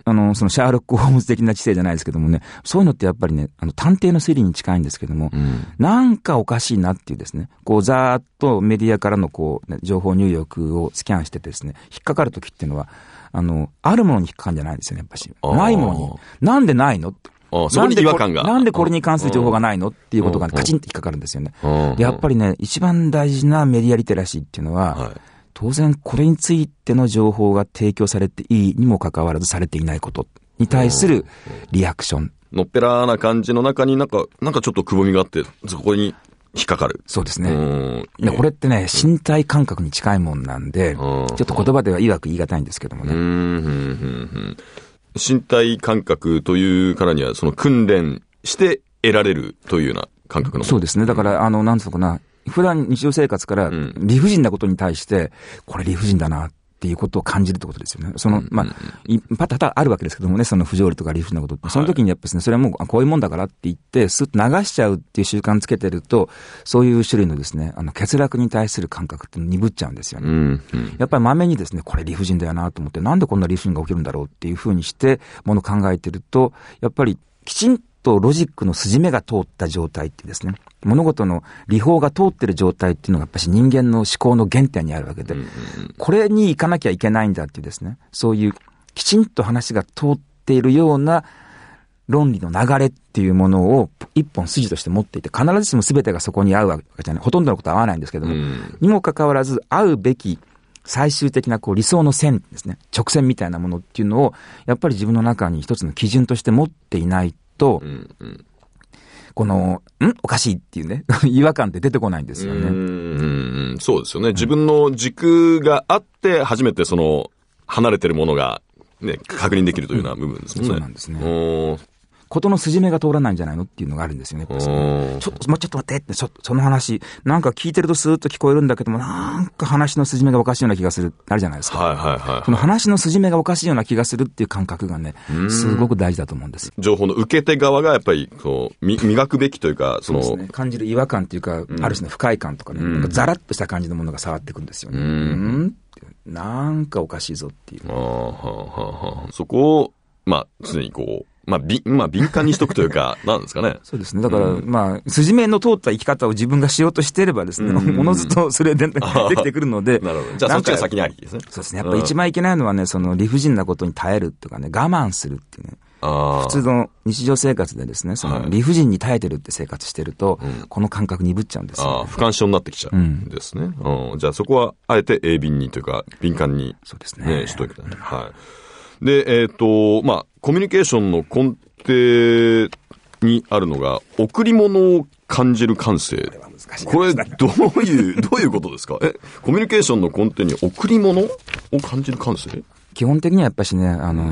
あの、そのシャーロック・ホームズ的な知性じゃないですけどもね、そういうのってやっぱりね、あの、探偵の推理に近いんですけども、うん、なんかおかしいなっていうですね、こう、ざーっとメディアからのこう、ね、情報入力をスキャンしてですね、引っかかるときっていうのは、あの、あるものに引っかかるんじゃないんですよね、やっぱし。ないものに。なんでないのって。 ああ、そこに違和感が。 なんでこれに関する情報がないのっていうことがカチンと引っかかるんですよね。で、やっぱりね、一番大事なメディアリテラシーっていうのは、はい、当然これについての情報が提供されていいにもかかわらずされていないことに対するリアクション。 のっぺらな感じの中になんか、なんかちょっとくぼみがあって、そこに引っかかる。 そうですね。でこれってね、身体感覚に近いもんなんで、ちょっと言葉では曰く言い難いんですけどもね。うんうんうんうん身体感覚というからには、その訓練して得られるというような感覚の。 そうですね。だから、あの、なんつうのかな、普段日常生活から理不尽なことに対して、これ理不尽だなっていうことを感じるってことですよね。その、まあ、パタパタあるわけですけどもね、その不条理とか理不尽なことって。その時にやっぱですね、それはもうこういうもんだからって言って、スッと流しちゃうっていう習慣つけてると、そういう種類のですね、あの、欠落に対する感覚って鈍っちゃうんですよね。うんうん、やっぱりまめにですね、これ理不尽だよなと思って、なんでこんな理不尽が起きるんだろうっていうふうにして、ものを考えてると、やっぱりきちんとロジックの筋目が通った状態ってですね、物事の理法が通ってる状態っていうのがやっぱり人間の思考の原点にあるわけで、うんうん、これに行かなきゃいけないんだっていうですね、そういうきちんと話が通っているような論理の流れっていうものを一本筋として持っていて、必ずしも全てがそこに合うわけじゃない、ほとんどのことは合わないんですけども、うん、にもかかわらず合うべき最終的なこう理想の線ですね、直線みたいなものっていうのをやっぱり自分の中に一つの基準として持っていないと、うんうん、この、んおかしいっていうね、違和感って出てこないんですよね。うんうんそうですよね。自分の軸があって初めてその離れてるものがね、確認できるというような部分ですもんね。 うん、そうなんですね。 ことの筋目が通らないんじゃないのっていうのがあるんですよね。ちょっと、もうちょっと待ってって、そ、その話、なんか聞いてるとスーッと聞こえるんだけども、なんか話の筋目がおかしいような気がする、あるじゃないですか。 はいはいはい。 この話の筋目がおかしいような気がするっていう感覚がね、すごく大事だと思うんですよ。 情報の受け手側がやっぱり、こう、磨くべきというか、その。 そうですね。感じる違和感っていうか、うん、ある種の不快感とかね、なんかザラッとした感じのものが触ってくるんですよね。うん。なんかおかしいぞっていう。あはあはあ、そこを、まあ、常にこう、まあ、び、まあ、敏感にしとくというか、なんですかね。 そうですね。だから、うん、まあ、筋目の通った生き方を自分がしようとしていればですね、おのずとそれでできてくるので。 なるほど。じゃあ、そっちが先にありですね。 そうですね。やっぱ一番いけないのはね、その理不尽なことに耐えるとかね、我慢するっていうね。あ普通の日常生活でですね、その理不尽に耐えてるって生活してると、はい、この感覚鈍っちゃうんですよ、ね。 あ不干渉になってきちゃうんですね。うん、じゃあそこは、あえて鋭敏にというか、敏感に、ね、 そうですね。 しといて、ね。はい。で、えっ、ー、と、まあ、コミュニケーションの根底にあるのが、贈り物を感じる感性。これ、どういう、どういうことですか？え、コミュニケーションの根底に贈り物を感じる感性？ 基本的にはやっぱしね、あの、うん、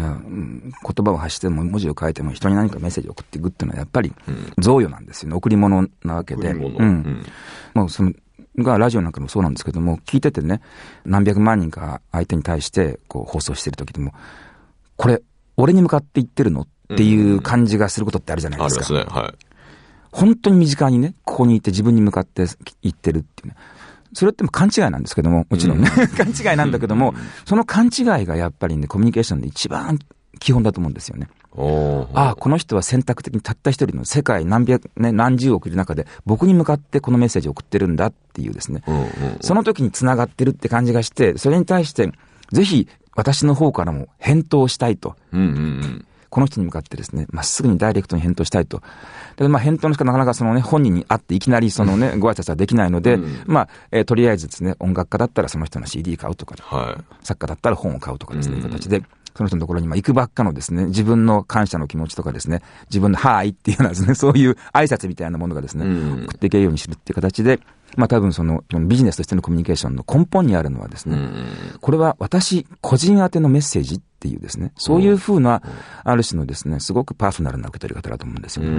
言葉を発しても文字を書いても人に何かメッセージを送っていくっていうのはやっぱり贈与なんですよね。贈り物なわけで。贈り物。うん。うん、もうその、がラジオなんかもそうなんですけども、聞いててね、何百万人か相手に対してこう放送してる時でも、これ、俺に向かって言ってるのっていう感じがすることってあるじゃないですか。 ありますね。はい。 本当に身近にね、ここにいて自分に向かって言ってるっていうね。それっても勘違いなんですけども、もちろんね、うん、勘違いなんだけども、その勘違いがやっぱりね、コミュニケーションで一番基本だと思うんですよね。ああ、この人は選択的にたった一人の世界何百、ね、何十億いる中で僕に向かってこのメッセージを送ってるんだっていうですね、うんうんうん、その時に繋がってるって感じがして、それに対してぜひ私の方からも返答したいと。うんうんうんこの人に向かってですね、まっすぐにダイレクトに返答したいと。で、まあ、返答のしかなかなかそのね、本人に会っていきなりそのね、ご挨拶はできないので、うん、まあ、えー、とりあえずですね、音楽家だったらその人の シーディー 買うとか、ねはい、作家だったら本を買うとかですね、うん、いう形で、その人のところにまあ行くばっかのですね、自分の感謝の気持ちとかですね、自分のはーいっていうようなですね、そういう挨拶みたいなものがですね、うん、送っていけるようにするっていう形で、まあ多分そのビジネスとしてのコミュニケーションの根本にあるのはですね、うん、これは私個人宛てのメッセージっていうですね、そういうふうな、ある種のですね、すごくパーソナルな受け取り方だと思うんですよね。うん、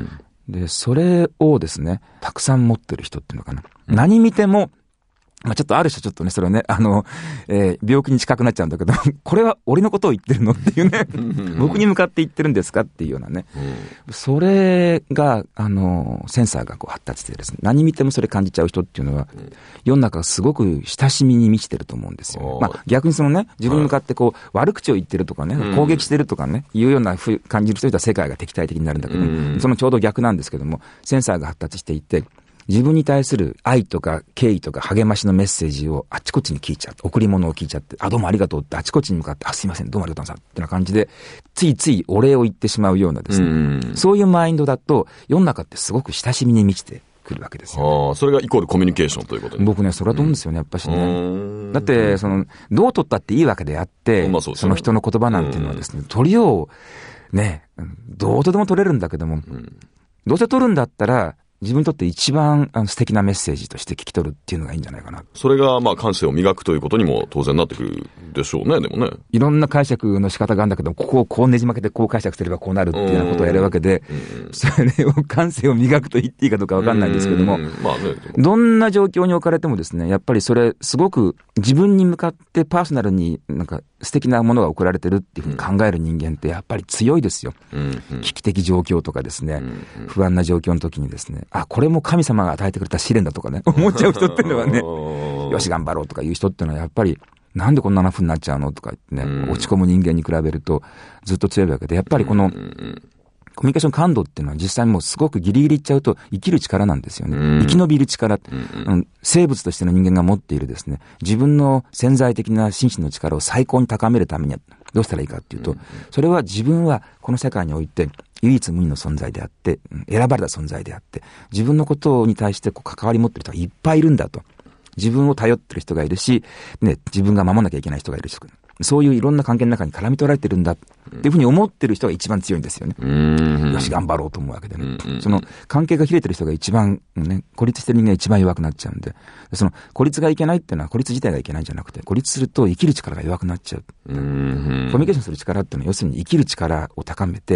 で、それをですね、たくさん持ってる人っていうのかな。うん、何見ても、まあちょっとある種ちょっとね、それはね、あの、えー、病気に近くなっちゃうんだけど、これは俺のことを言ってるのっていうね、僕に向かって言ってるんですかっていうようなね、うん、それが、あの、センサーがこう発達してですね、何見てもそれ感じちゃう人っていうのは、うん、世の中すごく親しみに満ちてると思うんですよ。まあ逆にそのね、自分に向かってこう、悪口を言ってるとかね、攻撃してるとかね、いうようなふ感じる人は世界が敵対的になるんだけど、うん、そのちょうど逆なんですけども、センサーが発達していて、自分に対する愛とか敬意とか励ましのメッセージをあちこちに聞いちゃう。贈り物を聞いちゃって、あ、どうもありがとうってあちこちに向かって、あ、すいません、どうもありがとうございます。ってな感じで、ついついお礼を言ってしまうようなですね。うんそういうマインドだと、世の中ってすごく親しみに満ちてくるわけですよ、ね。 ああ、それがイコールコミュニケーションということで。 僕ね、それはと思うんですよね、やっぱしね。だって、その、どう取ったっていいわけであって、まあ そ, うその人の言葉なんていうのはですね、取りよう、ね、どうとでも取れるんだけども、うん、どうせ取るんだったら、自分にとって一番あの素敵なメッセージとして聞き取るっていうのがいいんじゃないかな。 それがまあ感性を磨くということにも当然なってくるでしょうね、でもね。 いろんな解釈の仕方があるんだけど、ここをこうねじ曲げてこう解釈すればこうなるっていうようなことをやるわけで、それを感性を磨くと言っていいかどうかわかんないんですけども、まあね、どんな状況に置かれてもですね、やっぱりそれすごく自分に向かってパーソナルになんか素敵なものが送られてるっていうふうに考える人間ってやっぱり強いですよ。うんうん、危機的状況とかですね、うんうん、不安な状況の時にですね、あ、これも神様が与えてくれた試練だとかね、思っちゃう人っていうのはね、よし頑張ろうとかいう人っていうのはやっぱり、なんでこんな風になっちゃうのとか言ってね、うん、落ち込む人間に比べるとずっと強いわけで、やっぱりこの、うんうんコミュニケーション感度っていうのは実際もうすごくギリギリいっちゃうと生きる力なんですよね。うん、生き延びる力、うんうん、生物としての人間が持っているですね、自分の潜在的な心身の力を最高に高めるためにはどうしたらいいかっていうと、うん、それは自分はこの世界において唯一無二の存在であって、選ばれた存在であって、自分のことに対してこう関わり持ってる人がいっぱいいるんだと。自分を頼ってる人がいるし、ね、自分が守らなきゃいけない人がいるし、そういういろんな関係の中に絡み取られてるんだっていうふうに思ってる人が一番強いんですよね。うんよし頑張ろうと思うわけでね。その関係が切れてる人が一番ね、孤立してる人間が一番弱くなっちゃうんで、その孤立がいけないっていうのは孤立自体がいけないんじゃなくて、孤立すると生きる力が弱くなっちゃう。うんコミュニケーションする力っていうのは要するに生きる力を高めて、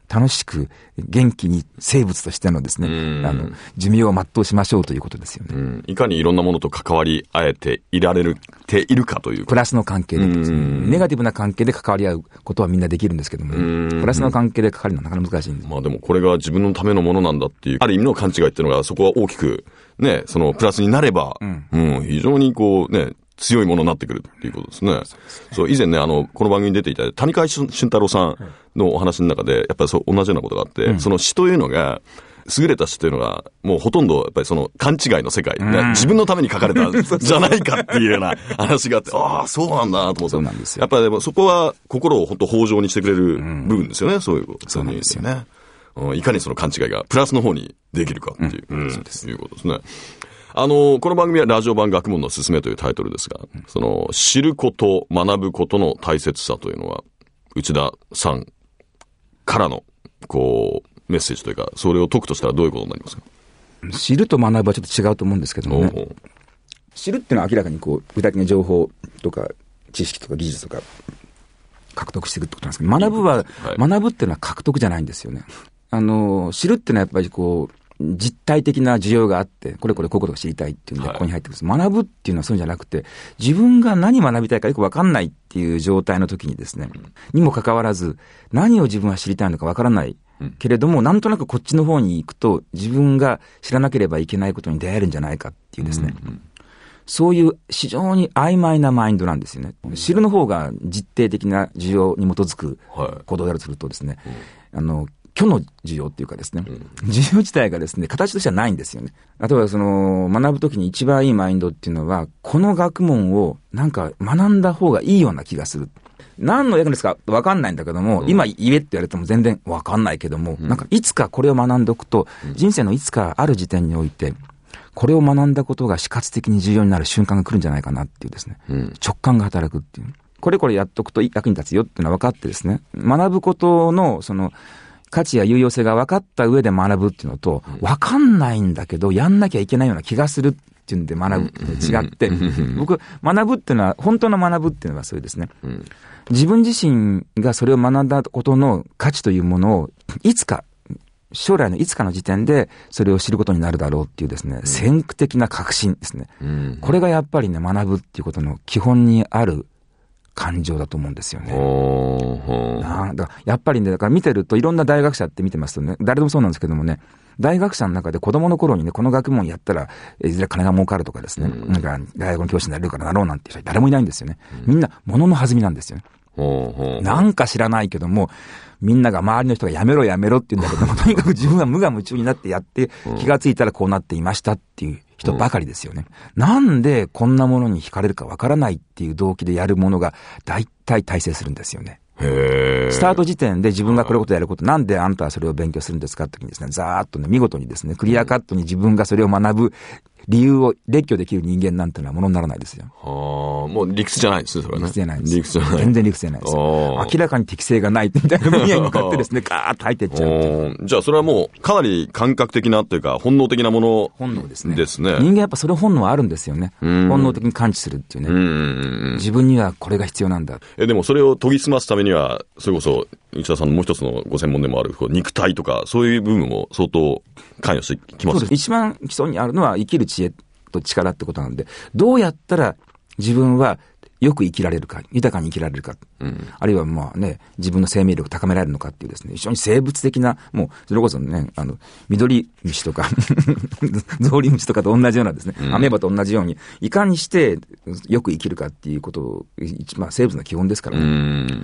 楽しく元気に生物としてのですね、あの寿命を全うしましょうということですよね。 うん、いかにいろんなものと関わり合えていられるているかというプラスの関係でですね、ネガティブな関係で関わり合うことはみんなできるんですけども、プラスの関係で関わるのはなかなか難しいんです。 まあでもこれが自分のためのものなんだっていうある意味の勘違いっていうのがそこは大きくね、そのプラスになれば、うんうん、非常にこうね強いものになってくるっていうことですね。そうですね。そう、以前ね、あの、この番組に出ていただいた谷川俊太郎さんのお話の中で、やっぱりそう、同じようなことがあって、うん、その詩というのが、優れた詩というのが、もうほとんど、やっぱりその、勘違いの世界、ね、自分のために書かれたんじゃないかっていうような話があって、ああ、そうなんだと思って。 そうなんですよ。 やっぱりでもそこは、心を本当豊穣にしてくれる部分ですよね、うん、そういうこと。 そうなんですよね。 うん、いかにその勘違いが、プラスの方にできるかっていう、うんうん、そうです。いうことですね。あの、この番組はラジオ版学問のすすめというタイトルですが、うん、その、知ること、学ぶことの大切さというのは、内田さんからの、こう、メッセージというか、それを解くとしたらどういうことになりますか？ 知ると学ぶはちょっと違うと思うんですけどもね。おうおう、知るっていうのは明らかにこう、具体的な情報とか、知識とか技術とか、獲得していくってことなんですけど、学ぶは、はい、学ぶっていうのは獲得じゃないんですよね。あの、知るっていうのはやっぱりこう、実体的な需要があって、これこれこういうことが知りたいっていうんで、ここに入ってくるんです。学ぶっていうのはそうじゃなくて、自分が何学びたいかよくわかんないっていう状態の時にですね、にもかかわらず、何を自分は知りたいのかわからない。けれども、なんとなくこっちの方に行くと、自分が知らなければいけないことに出会えるんじゃないかっていうですね、うんうん、そういう非常に曖昧なマインドなんですよね。知るの方が実定的な需要に基づく行動であるとするとですね、はい、あの、虚の需要っていうかですね、うん、需要自体がですね、形としてはないんですよね。例えばその、学ぶときに一番いいマインドっていうのは、この学問をなんか学んだ方がいいような気がする。何の役ですかわかんないんだけども、うん、今言えって言われても全然わかんないけども、うん、なんかいつかこれを学んでおくと、うん、人生のいつかある時点において、これを学んだことが死活的に重要になる瞬間が来るんじゃないかなっていうですね、うん、直感が働くっていう。これこれやっとくと役に立つよっていうのは分かってですね、学ぶことのその、価値や有用性が分かった上で学ぶっていうのと、分かんないんだけど、やんなきゃいけないような気がするっていうんで学ぶって違って、僕、学ぶっていうのは、本当の学ぶっていうのはそういうですね、自分自身がそれを学んだことの価値というものを、いつか、将来のいつかの時点でそれを知ることになるだろうっていうですね、先駆的な確信ですね。これがやっぱりね、学ぶっていうことの基本にある感情だと思うんですよね。あだからやっぱりね、だから見てるといろんな大学者って見てますとね、誰でもそうなんですけどもね、大学者の中で子供の頃にね、この学問やったらいずれ金が儲かるとかですね、うん、なんか大学の教師になれるからなろうなんて人は誰もいないんですよね。みんな物の弾みなんですよね。なんか知らないけども、みんなが周りの人がやめろやめろって言うんだけども、とにかく自分は無我夢中になってやって気がついたらこうなっていましたっていう人ばかりですよね。なんでこんなものに惹かれるかわからないっていう動機でやるものが大体大成するんですよね。へスタート時点で自分がこれことやること、なんであんたはそれを勉強するんですかって時にですね、ざーっとね、見事にですね、クリアカットに自分がそれを学ぶ理由を列挙できる人間なんてのはものにならないですよ。 はあ、もう理屈じゃないですね、それはね。 理屈じゃないです。 理屈じゃない。 全然理屈じゃないです。明らかに適性がないみたいな分野に向かってですね、ガーッと入っていっちゃう。 じゃあそれはもうかなり感覚的なというか本能的なもの本能ですね。 ですね。 人間やっぱそれ本能あるんですよね。本能的に感知するっていうね。うん自分にはこれが必要なんだ。 えでもそれを研ぎ澄ますためには、それこそ内田さんのもう一つのご専門でもある肉体とかそういう部分も相当関与してきます。そうです。 一番基礎にあるのは生きる知恵と力ってことなんで、どうやったら自分はよく生きられるか、豊かに生きられるか、うん、あるいはまあね、自分の生命力を高められるのかっていうですね、非常に生物的な、もうそれこそね、あの緑虫とかゾウリムシとかと同じようなですね、うん、アメーバと同じようにいかにしてよく生きるかっていうことを、まあ、生物の基本ですからね、うん、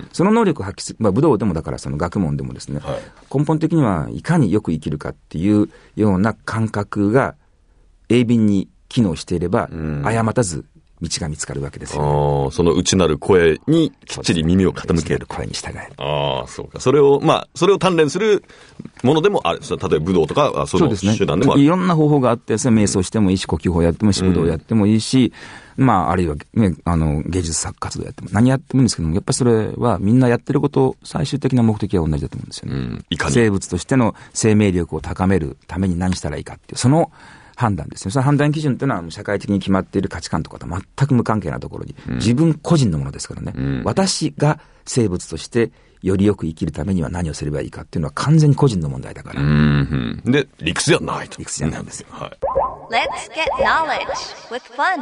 その能力を発揮する、まあ、武道でもだからその学問でもですね、はい、根本的にはいかによく生きるかっていうような感覚が鋭敏に機能していれば、うん、誤たず道が見つかるわけですよ、 ね。あその内なる声にきっちり耳を傾ける。 声に従える。 ああ、そうか。それを、まあ、それを鍛錬するものでもある。例えば武道とか、その手段でもある。 いろんな方法があって、瞑想してもいいし、呼吸法やってもいいし、武道やってもいいし、うん、まあ、あるいは、ね、あの、芸術作活動やっても、何やってもいいんですけども、やっぱりそれはみんなやってること、最終的な目的は同じだと思うんですよね。うん、いかに生物としての生命力を高めるために何したらいいかっていう、その、 判断ですね。その判断基準というのは社会的に決まっている価値観とかと全く無関係なところに、うん、自分個人のものですからね、うん、私が生物としてよりよく生きるためには何をすればいいかっていうのは完全に個人の問題だから。うん、 うん、で、理屈じゃないと。 理屈じゃないんですよ。はい。 Let's get knowledge with fun.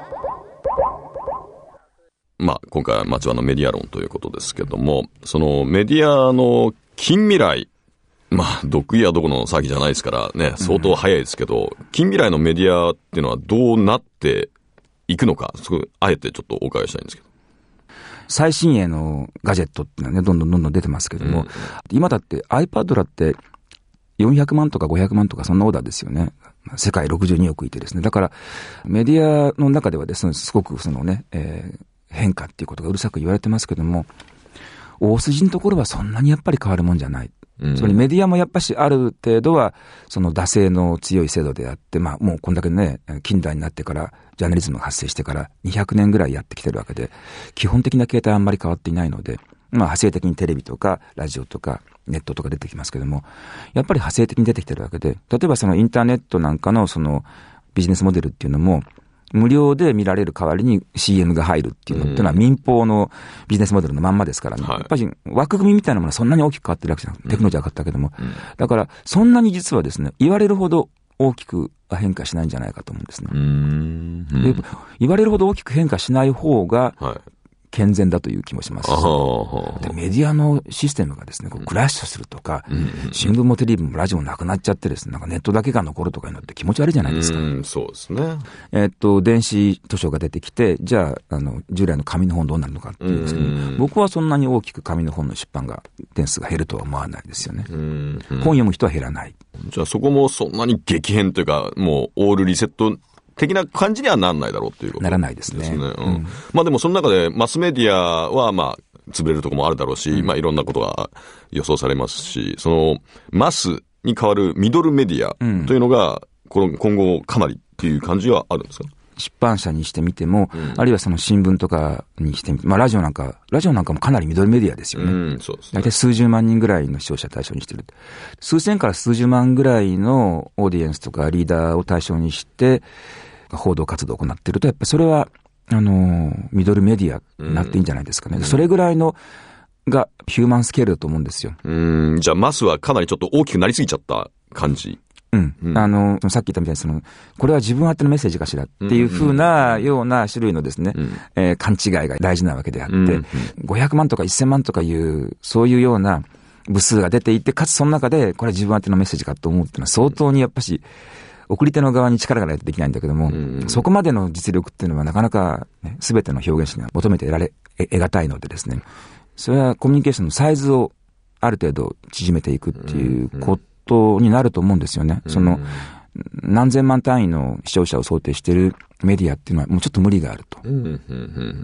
まあ、今回は町場のメディア論ということですけども、そのメディアの近未来、まあ、毒やどこの騒ぎじゃないですからね、相当早いですけど、うん、近未来のメディアっていうのはどうなっていくのか、そこあえてちょっとお伺いしたいんですけど。 最新鋭のガジェットっていうのはね、どんどんどんどん出てますけども、うん、今だって iPad だってよんひゃくまんとかごひゃくまんとかそんなオーダーですよね。世界ろくじゅうにおくいてですね。だからメディアの中ではですね、すごくそのね、えー、変化っていうことがうるさく言われてますけども、大筋のところはそんなにやっぱり変わるもんじゃない。うん、つまりメディアもやっぱしある程度はその惰性の強い制度であって、まあもうこんだけね、近代になってからジャーナリズムが発生してからにひゃくねんぐらいやってきてるわけで、基本的な形態はあんまり変わっていないので、まあ派生的にテレビとかラジオとかネットとか出てきますけども、やっぱり派生的に出てきてるわけで、例えばそのインターネットなんかのそのビジネスモデルっていうのも、無料で見られる代わりに シーエム が入るっていうのっていうのは民放のビジネスモデルのまんまですからね。はい、やっぱり枠組みみたいなものはそんなに大きく変わってるわけじゃなくて、テクノロジーが変わったけども。うん、だからそんなに実はですね、言われるほど大きく変化しないんじゃないかと思うんですね。うんで言われるほど大きく変化しない方が、はい健全だという気もしますし、でメディアのシステムがですね、こうクラッシュするとか、うん、新聞もテレビもラジオもなくなっちゃってですね、なんかネットだけが残るとかいうのって気持ち悪いじゃないですか。 うん、そうですね。 えー、っと、電子図書が出てきて、じゃあ、あの、従来の紙の本どうなるのかっていうんですけど、うん、僕はそんなに大きく紙の本の出版が、点数が減るとは思わないですよね。うん、本読む人は減らない。 じゃあそこもそんなに激変というか、もうオールリセット、的な感じにはならないだろうっていうことですね。 ならないですね。うんうん、まあでもその中でマスメディアはまあ潰れるところもあるだろうし、うん、まあいろんなことが予想されますし、そのマスに代わるミドルメディアというのが、この今後かなりっていう感じはあるんですか？ 出版社にしてみても、うん、あるいはその新聞とかにしてみて、まあラジオなんか、ラジオなんかもかなりミドルメディアですよね。うん、そうですね。大体数十万人ぐらいの視聴者対象にしてる。数千から数十万ぐらいのオーディエンスとかリーダーを対象にして、報道活動を行っていると、やっぱりそれは、あの、ミドルメディアになっていいんじゃないですかね。うん、それぐらいの、がヒューマンスケールだと思うんですよ。 うん、じゃあマスはかなりちょっと大きくなりすぎちゃった感じ。 うん。うん、あの、さっき言ったみたいに、その、これは自分宛てのメッセージかしらっていう風なような種類のですね、うんえー、勘違いが大事なわけであって、うん、ごひゃくまんとかせんまんとかいう、そういうような部数が出ていて、かつその中で、これは自分宛てのメッセージかと思うっていうのは相当にやっぱし、送り手の側に力がないとできないんだけども、うん、そこまでの実力っていうのはなかなか、ね、全ての表現者には求めて得られ、得難いのでですね、それはコミュニケーションのサイズをある程度縮めていくっていうことになると思うんですよね。うん、その何千万単位の視聴者を想定しているメディアっていうのはもうちょっと無理があると。うんうんうんうん、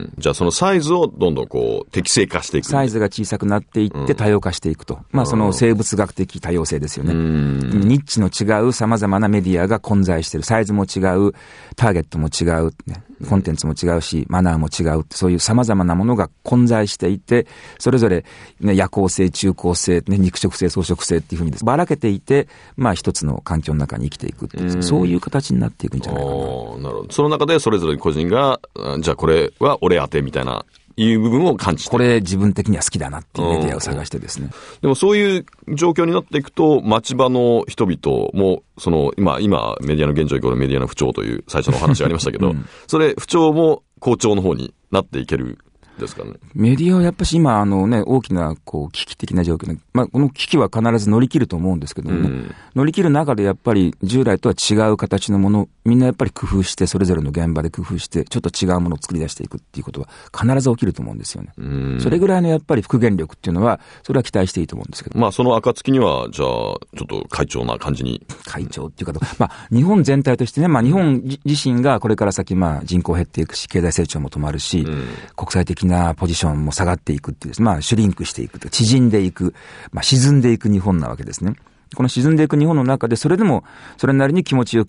じゃあそのサイズをどんどんこう適正化していく。 サイズが小さくなっていって多様化していくと。うん、まあその生物学的多様性ですよね。うん、ニッチの違う様々なメディアが混在している。サイズも違う、ターゲットも違う、ね、コンテンツも違うし、マナーも違う。そういう様々なものが混在していて、それぞれ、ね、夜行性、中高性、ね、肉食性、草食性っていうふうにばらけていて、まあ一つの環境の中に生きていくっていう、うん、そういう形になっていくんじゃないかな。なるほど。その中でそれぞれ個人が、じゃあこれは俺当てみたいな、いう部分を感じて。 これ自分的には好きだなっていうメディアを探してですね。 でもそういう状況になっていくと、町場の人々も、その、今、今、メディアの現状イコールメディアの不調という最初のお話がありましたけど、うん、それ、不調も好調の方になっていける。ですかね。 メディアはやっぱし今、あのね、大きな、こう、危機的な状況で、まあ、この危機は必ず乗り切ると思うんですけどもね、うん、乗り切る中でやっぱり従来とは違う形のもの、みんなやっぱり工夫して、それぞれの現場で工夫して、ちょっと違うものを作り出していくっていうことは必ず起きると思うんですよね。うん、それぐらいのやっぱり復元力っていうのは、それは期待していいと思うんですけど。 まあ、その暁には、じゃあ、ちょっと会長な感じに。 会長っていうか、まあ、日本全体としてね、まあ、日本自身がこれから先、まあ、人口減っていくし、経済成長も止まるし、うん、国際的なポジションも下がっていくっていう、まあ、シュリンクしていくと、縮んでいく、まあ、沈んでいく日本なわけですね。この沈んでいく日本の中で、それでも、それなりに気持ちよく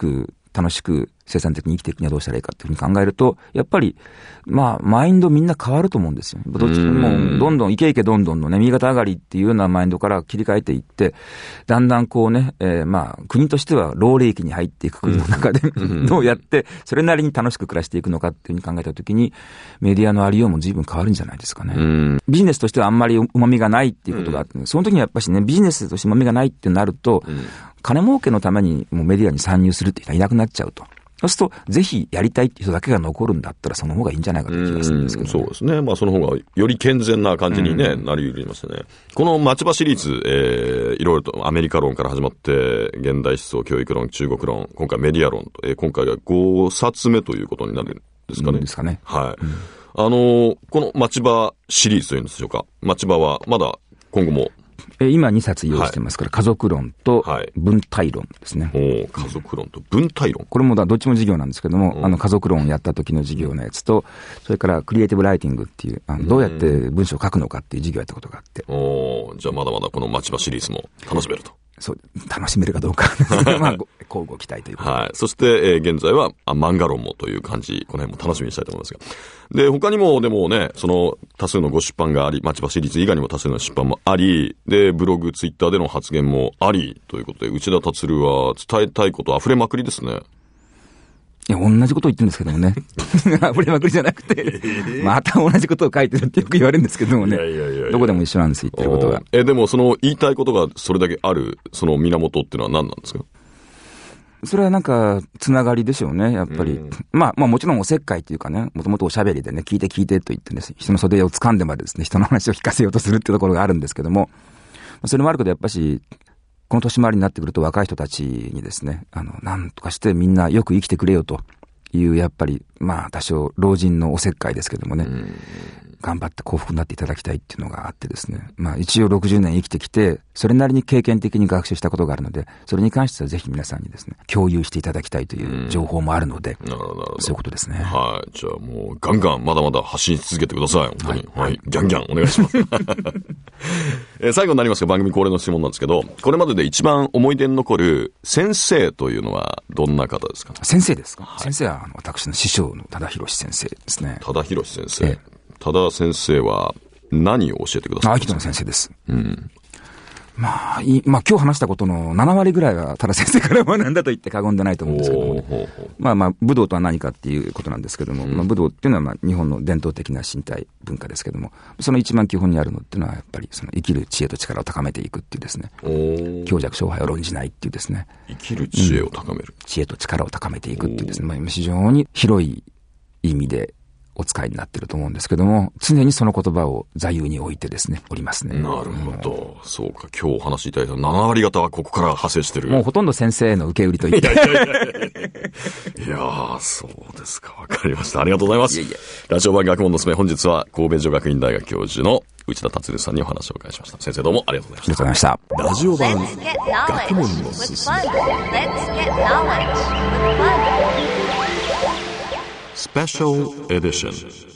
楽しく生産的に生きていくにはどうしたらいいかっていうふうに考えると、やっぱり、まあ、マインドみんな変わると思うんですよ。どっちも、どんどん、イケイケどんどんのね、右肩上がりっていうようなマインドから切り替えていって、だんだんこうね、えー、まあ、国としては老齢期に入っていく国の中で、どうやって、それなりに楽しく暮らしていくのかっていうふうに考えたときに、メディアのありようも随分変わるんじゃないですかね。ビジネスとしてはあんまり旨味がないっていうことがあって、その時にやっぱしね、ビジネスとして旨味がないってなると、金儲けのためにもうメディアに参入するっていう人はいなくなっちゃうと。そうすると、ぜひやりたいっていう人だけが残るんだったら、その方がいいんじゃないかという気がするんですけど、ね、 そうですね。まあ、その方がより健全な感じに、ね、なり得ますね。この町場シリーズ、えー、いろいろとアメリカ論から始まって、現代思想、教育論、中国論、今回メディア論、えー、今回がごさつめということになるんですかね。 ですかね。 はい。うん、あのー、この町場シリーズというんでしょうか。町場はまだ今後も、 今にさつ用意してますから、はい、家族論と文体論ですね。 はい、お家族論と文体論。 これもだどっちも授業なんですけども、あの家族論をやった時の授業のやつと、それからクリエイティブライティングっていう、あのどうやって文章を書くのかっていう授業をやったことがあって。 おじゃあまだまだこの町場シリーズも楽しめると。 そう、楽しめるかどうか。まあ、交互期待ということ。 はい。そして、えー、現在はあ漫画論もという感じ、この辺も楽しみにしたいと思いますが。で、他にも、でもね、その、多数のご出版があり、町場シリーズ以外にも多数の出版もあり、で、ブログ、ツイッターでの発言もあり、ということで、内田達は伝えたいこと溢れまくりですね。 いや、同じことを言ってるんですけどもね。溢れまくりじゃなくて、また同じことを書いてるってよく言われるんですけどもね。いやいやいやいやどこでも一緒なんです、言ってることが。 え、でもその言いたいことがそれだけある、その源っていうのは何なんですか？ それはなんか、つながりでしょうね、やっぱり。うん、まあ、まあもちろんおせっかいっていうかね、もともとおしゃべりでね、聞いて聞いてと言ってね、人の袖を掴んでまでですね、人の話を聞かせようとするっていうところがあるんですけども、それもあるけどやっぱし、この年回りになってくると若い人たちにですね、あの、なんとかしてみんなよく生きてくれよという、やっぱり、まあ多少老人のおせっかいですけどもね、頑張って幸福になっていただきたいっていうのがあってですね、まあ一応ろくじゅうねん生きてきて、それなりに経験的に学習したことがあるので、それに関してはぜひ皆さんにですね、共有していただきたいという情報もあるので、なるほどそういうことですね。 はい。じゃあもうガンガンまだまだ発信し続けてください。本当に。はい。はい、ギャンギャンお願いします。えー、最後になりますが番組恒例の質問なんですけど、これまでで一番思い出に残る先生というのはどんな方ですか？ 先生ですか？はい、先生はあの私の師匠の多田博先生ですね。 多田博先生。えー多田先生は何を教えてくださいますか？ 合気道の先生です。うん。まあ、いまあ今日話したことのななわりぐらいは多田先生から学んだと言って過言でないと思うんですけども、ね、ほうほうまあまあ武道とは何かっていうことなんですけども、うんまあ、武道っていうのはまあ日本の伝統的な身体文化ですけども、その一番基本にあるのっていうのはやっぱりその生きる知恵と力を高めていくっていうですね、強弱勝敗を論じないっていうですね、 生きる知恵を高める、 うん、知恵と力を高めていくっていうですね、まあ、非常に広い意味でお使いになっていると思うんですけども、常にその言葉を座右に置いてですね、おりますね。 なるほど。そうか、今日お話しいただいたななわり方はここから派生してる。 もうほとんど先生の受け売りと言って。いやいやいやいやいやー、そうですか。わかりました。ありがとうございます。いやいやラジオ版学問のすすめ、本日は神戸女学院大学教授の内田達さんにお話をお伺いしました。先生どうもありがとうございました。 ありがとうございました。 ラジオ版学問のすすめ。スペシャルエディション。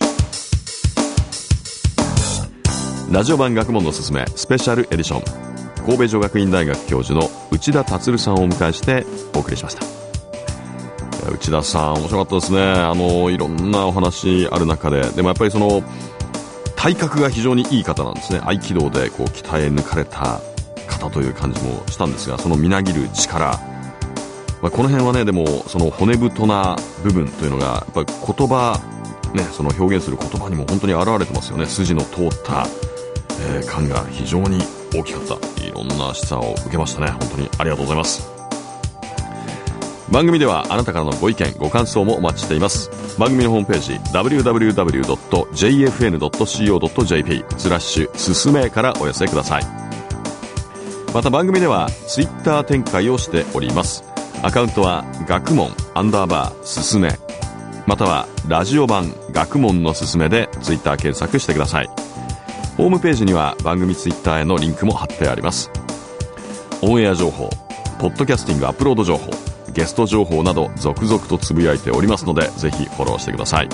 ラジオ版学問のすすめスペシャルエディション、神戸女学院大学教授の内田達さんをお迎えしてお送りしました。内田さん面白かったですね。あのいろんなお話ある中で、でもやっぱりその体格が非常にいい方なんですね。合気道でこう鍛え抜かれた方という感じもしたんですが、そのみなぎる力、まあ、この辺はね、でもその骨太な部分というのがやっぱり言葉ね、その表現する言葉にも本当に表れてますよね。筋の通ったえー、感が非常に大きかった。いろんな示唆を受けましたね。本当にありがとうございます。番組ではあなたからのご意見ご感想もお待ちしています。番組のホームページ ダブリューダブリューダブリュードットジェイエフエヌドットシーオードットジェーピー スラッシュすすめからお寄せください。また番組ではツイッター展開をしております。アカウントは学問アンダーバーすすめ、またはラジオ版学問のすすめでツイッター検索してください。ホームページには番組ツイッターへのリンクも貼ってあります。オンエア情報、ポッドキャスティングアップロード情報、ゲスト情報など続々とつぶやいておりますので、ぜひフォローしてください。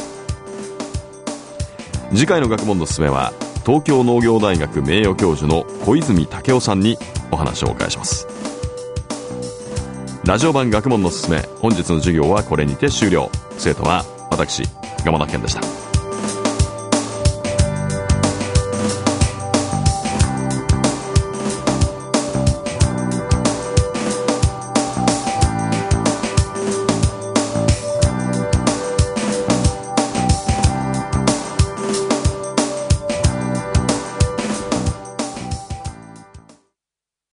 次回の学問のすすめは東京農業大学名誉教授の小泉武夫さんにお話をお伺いします。 ラジオ版学問のすすめ、本日の授業はこれにて終了。生徒は私、山田健でした。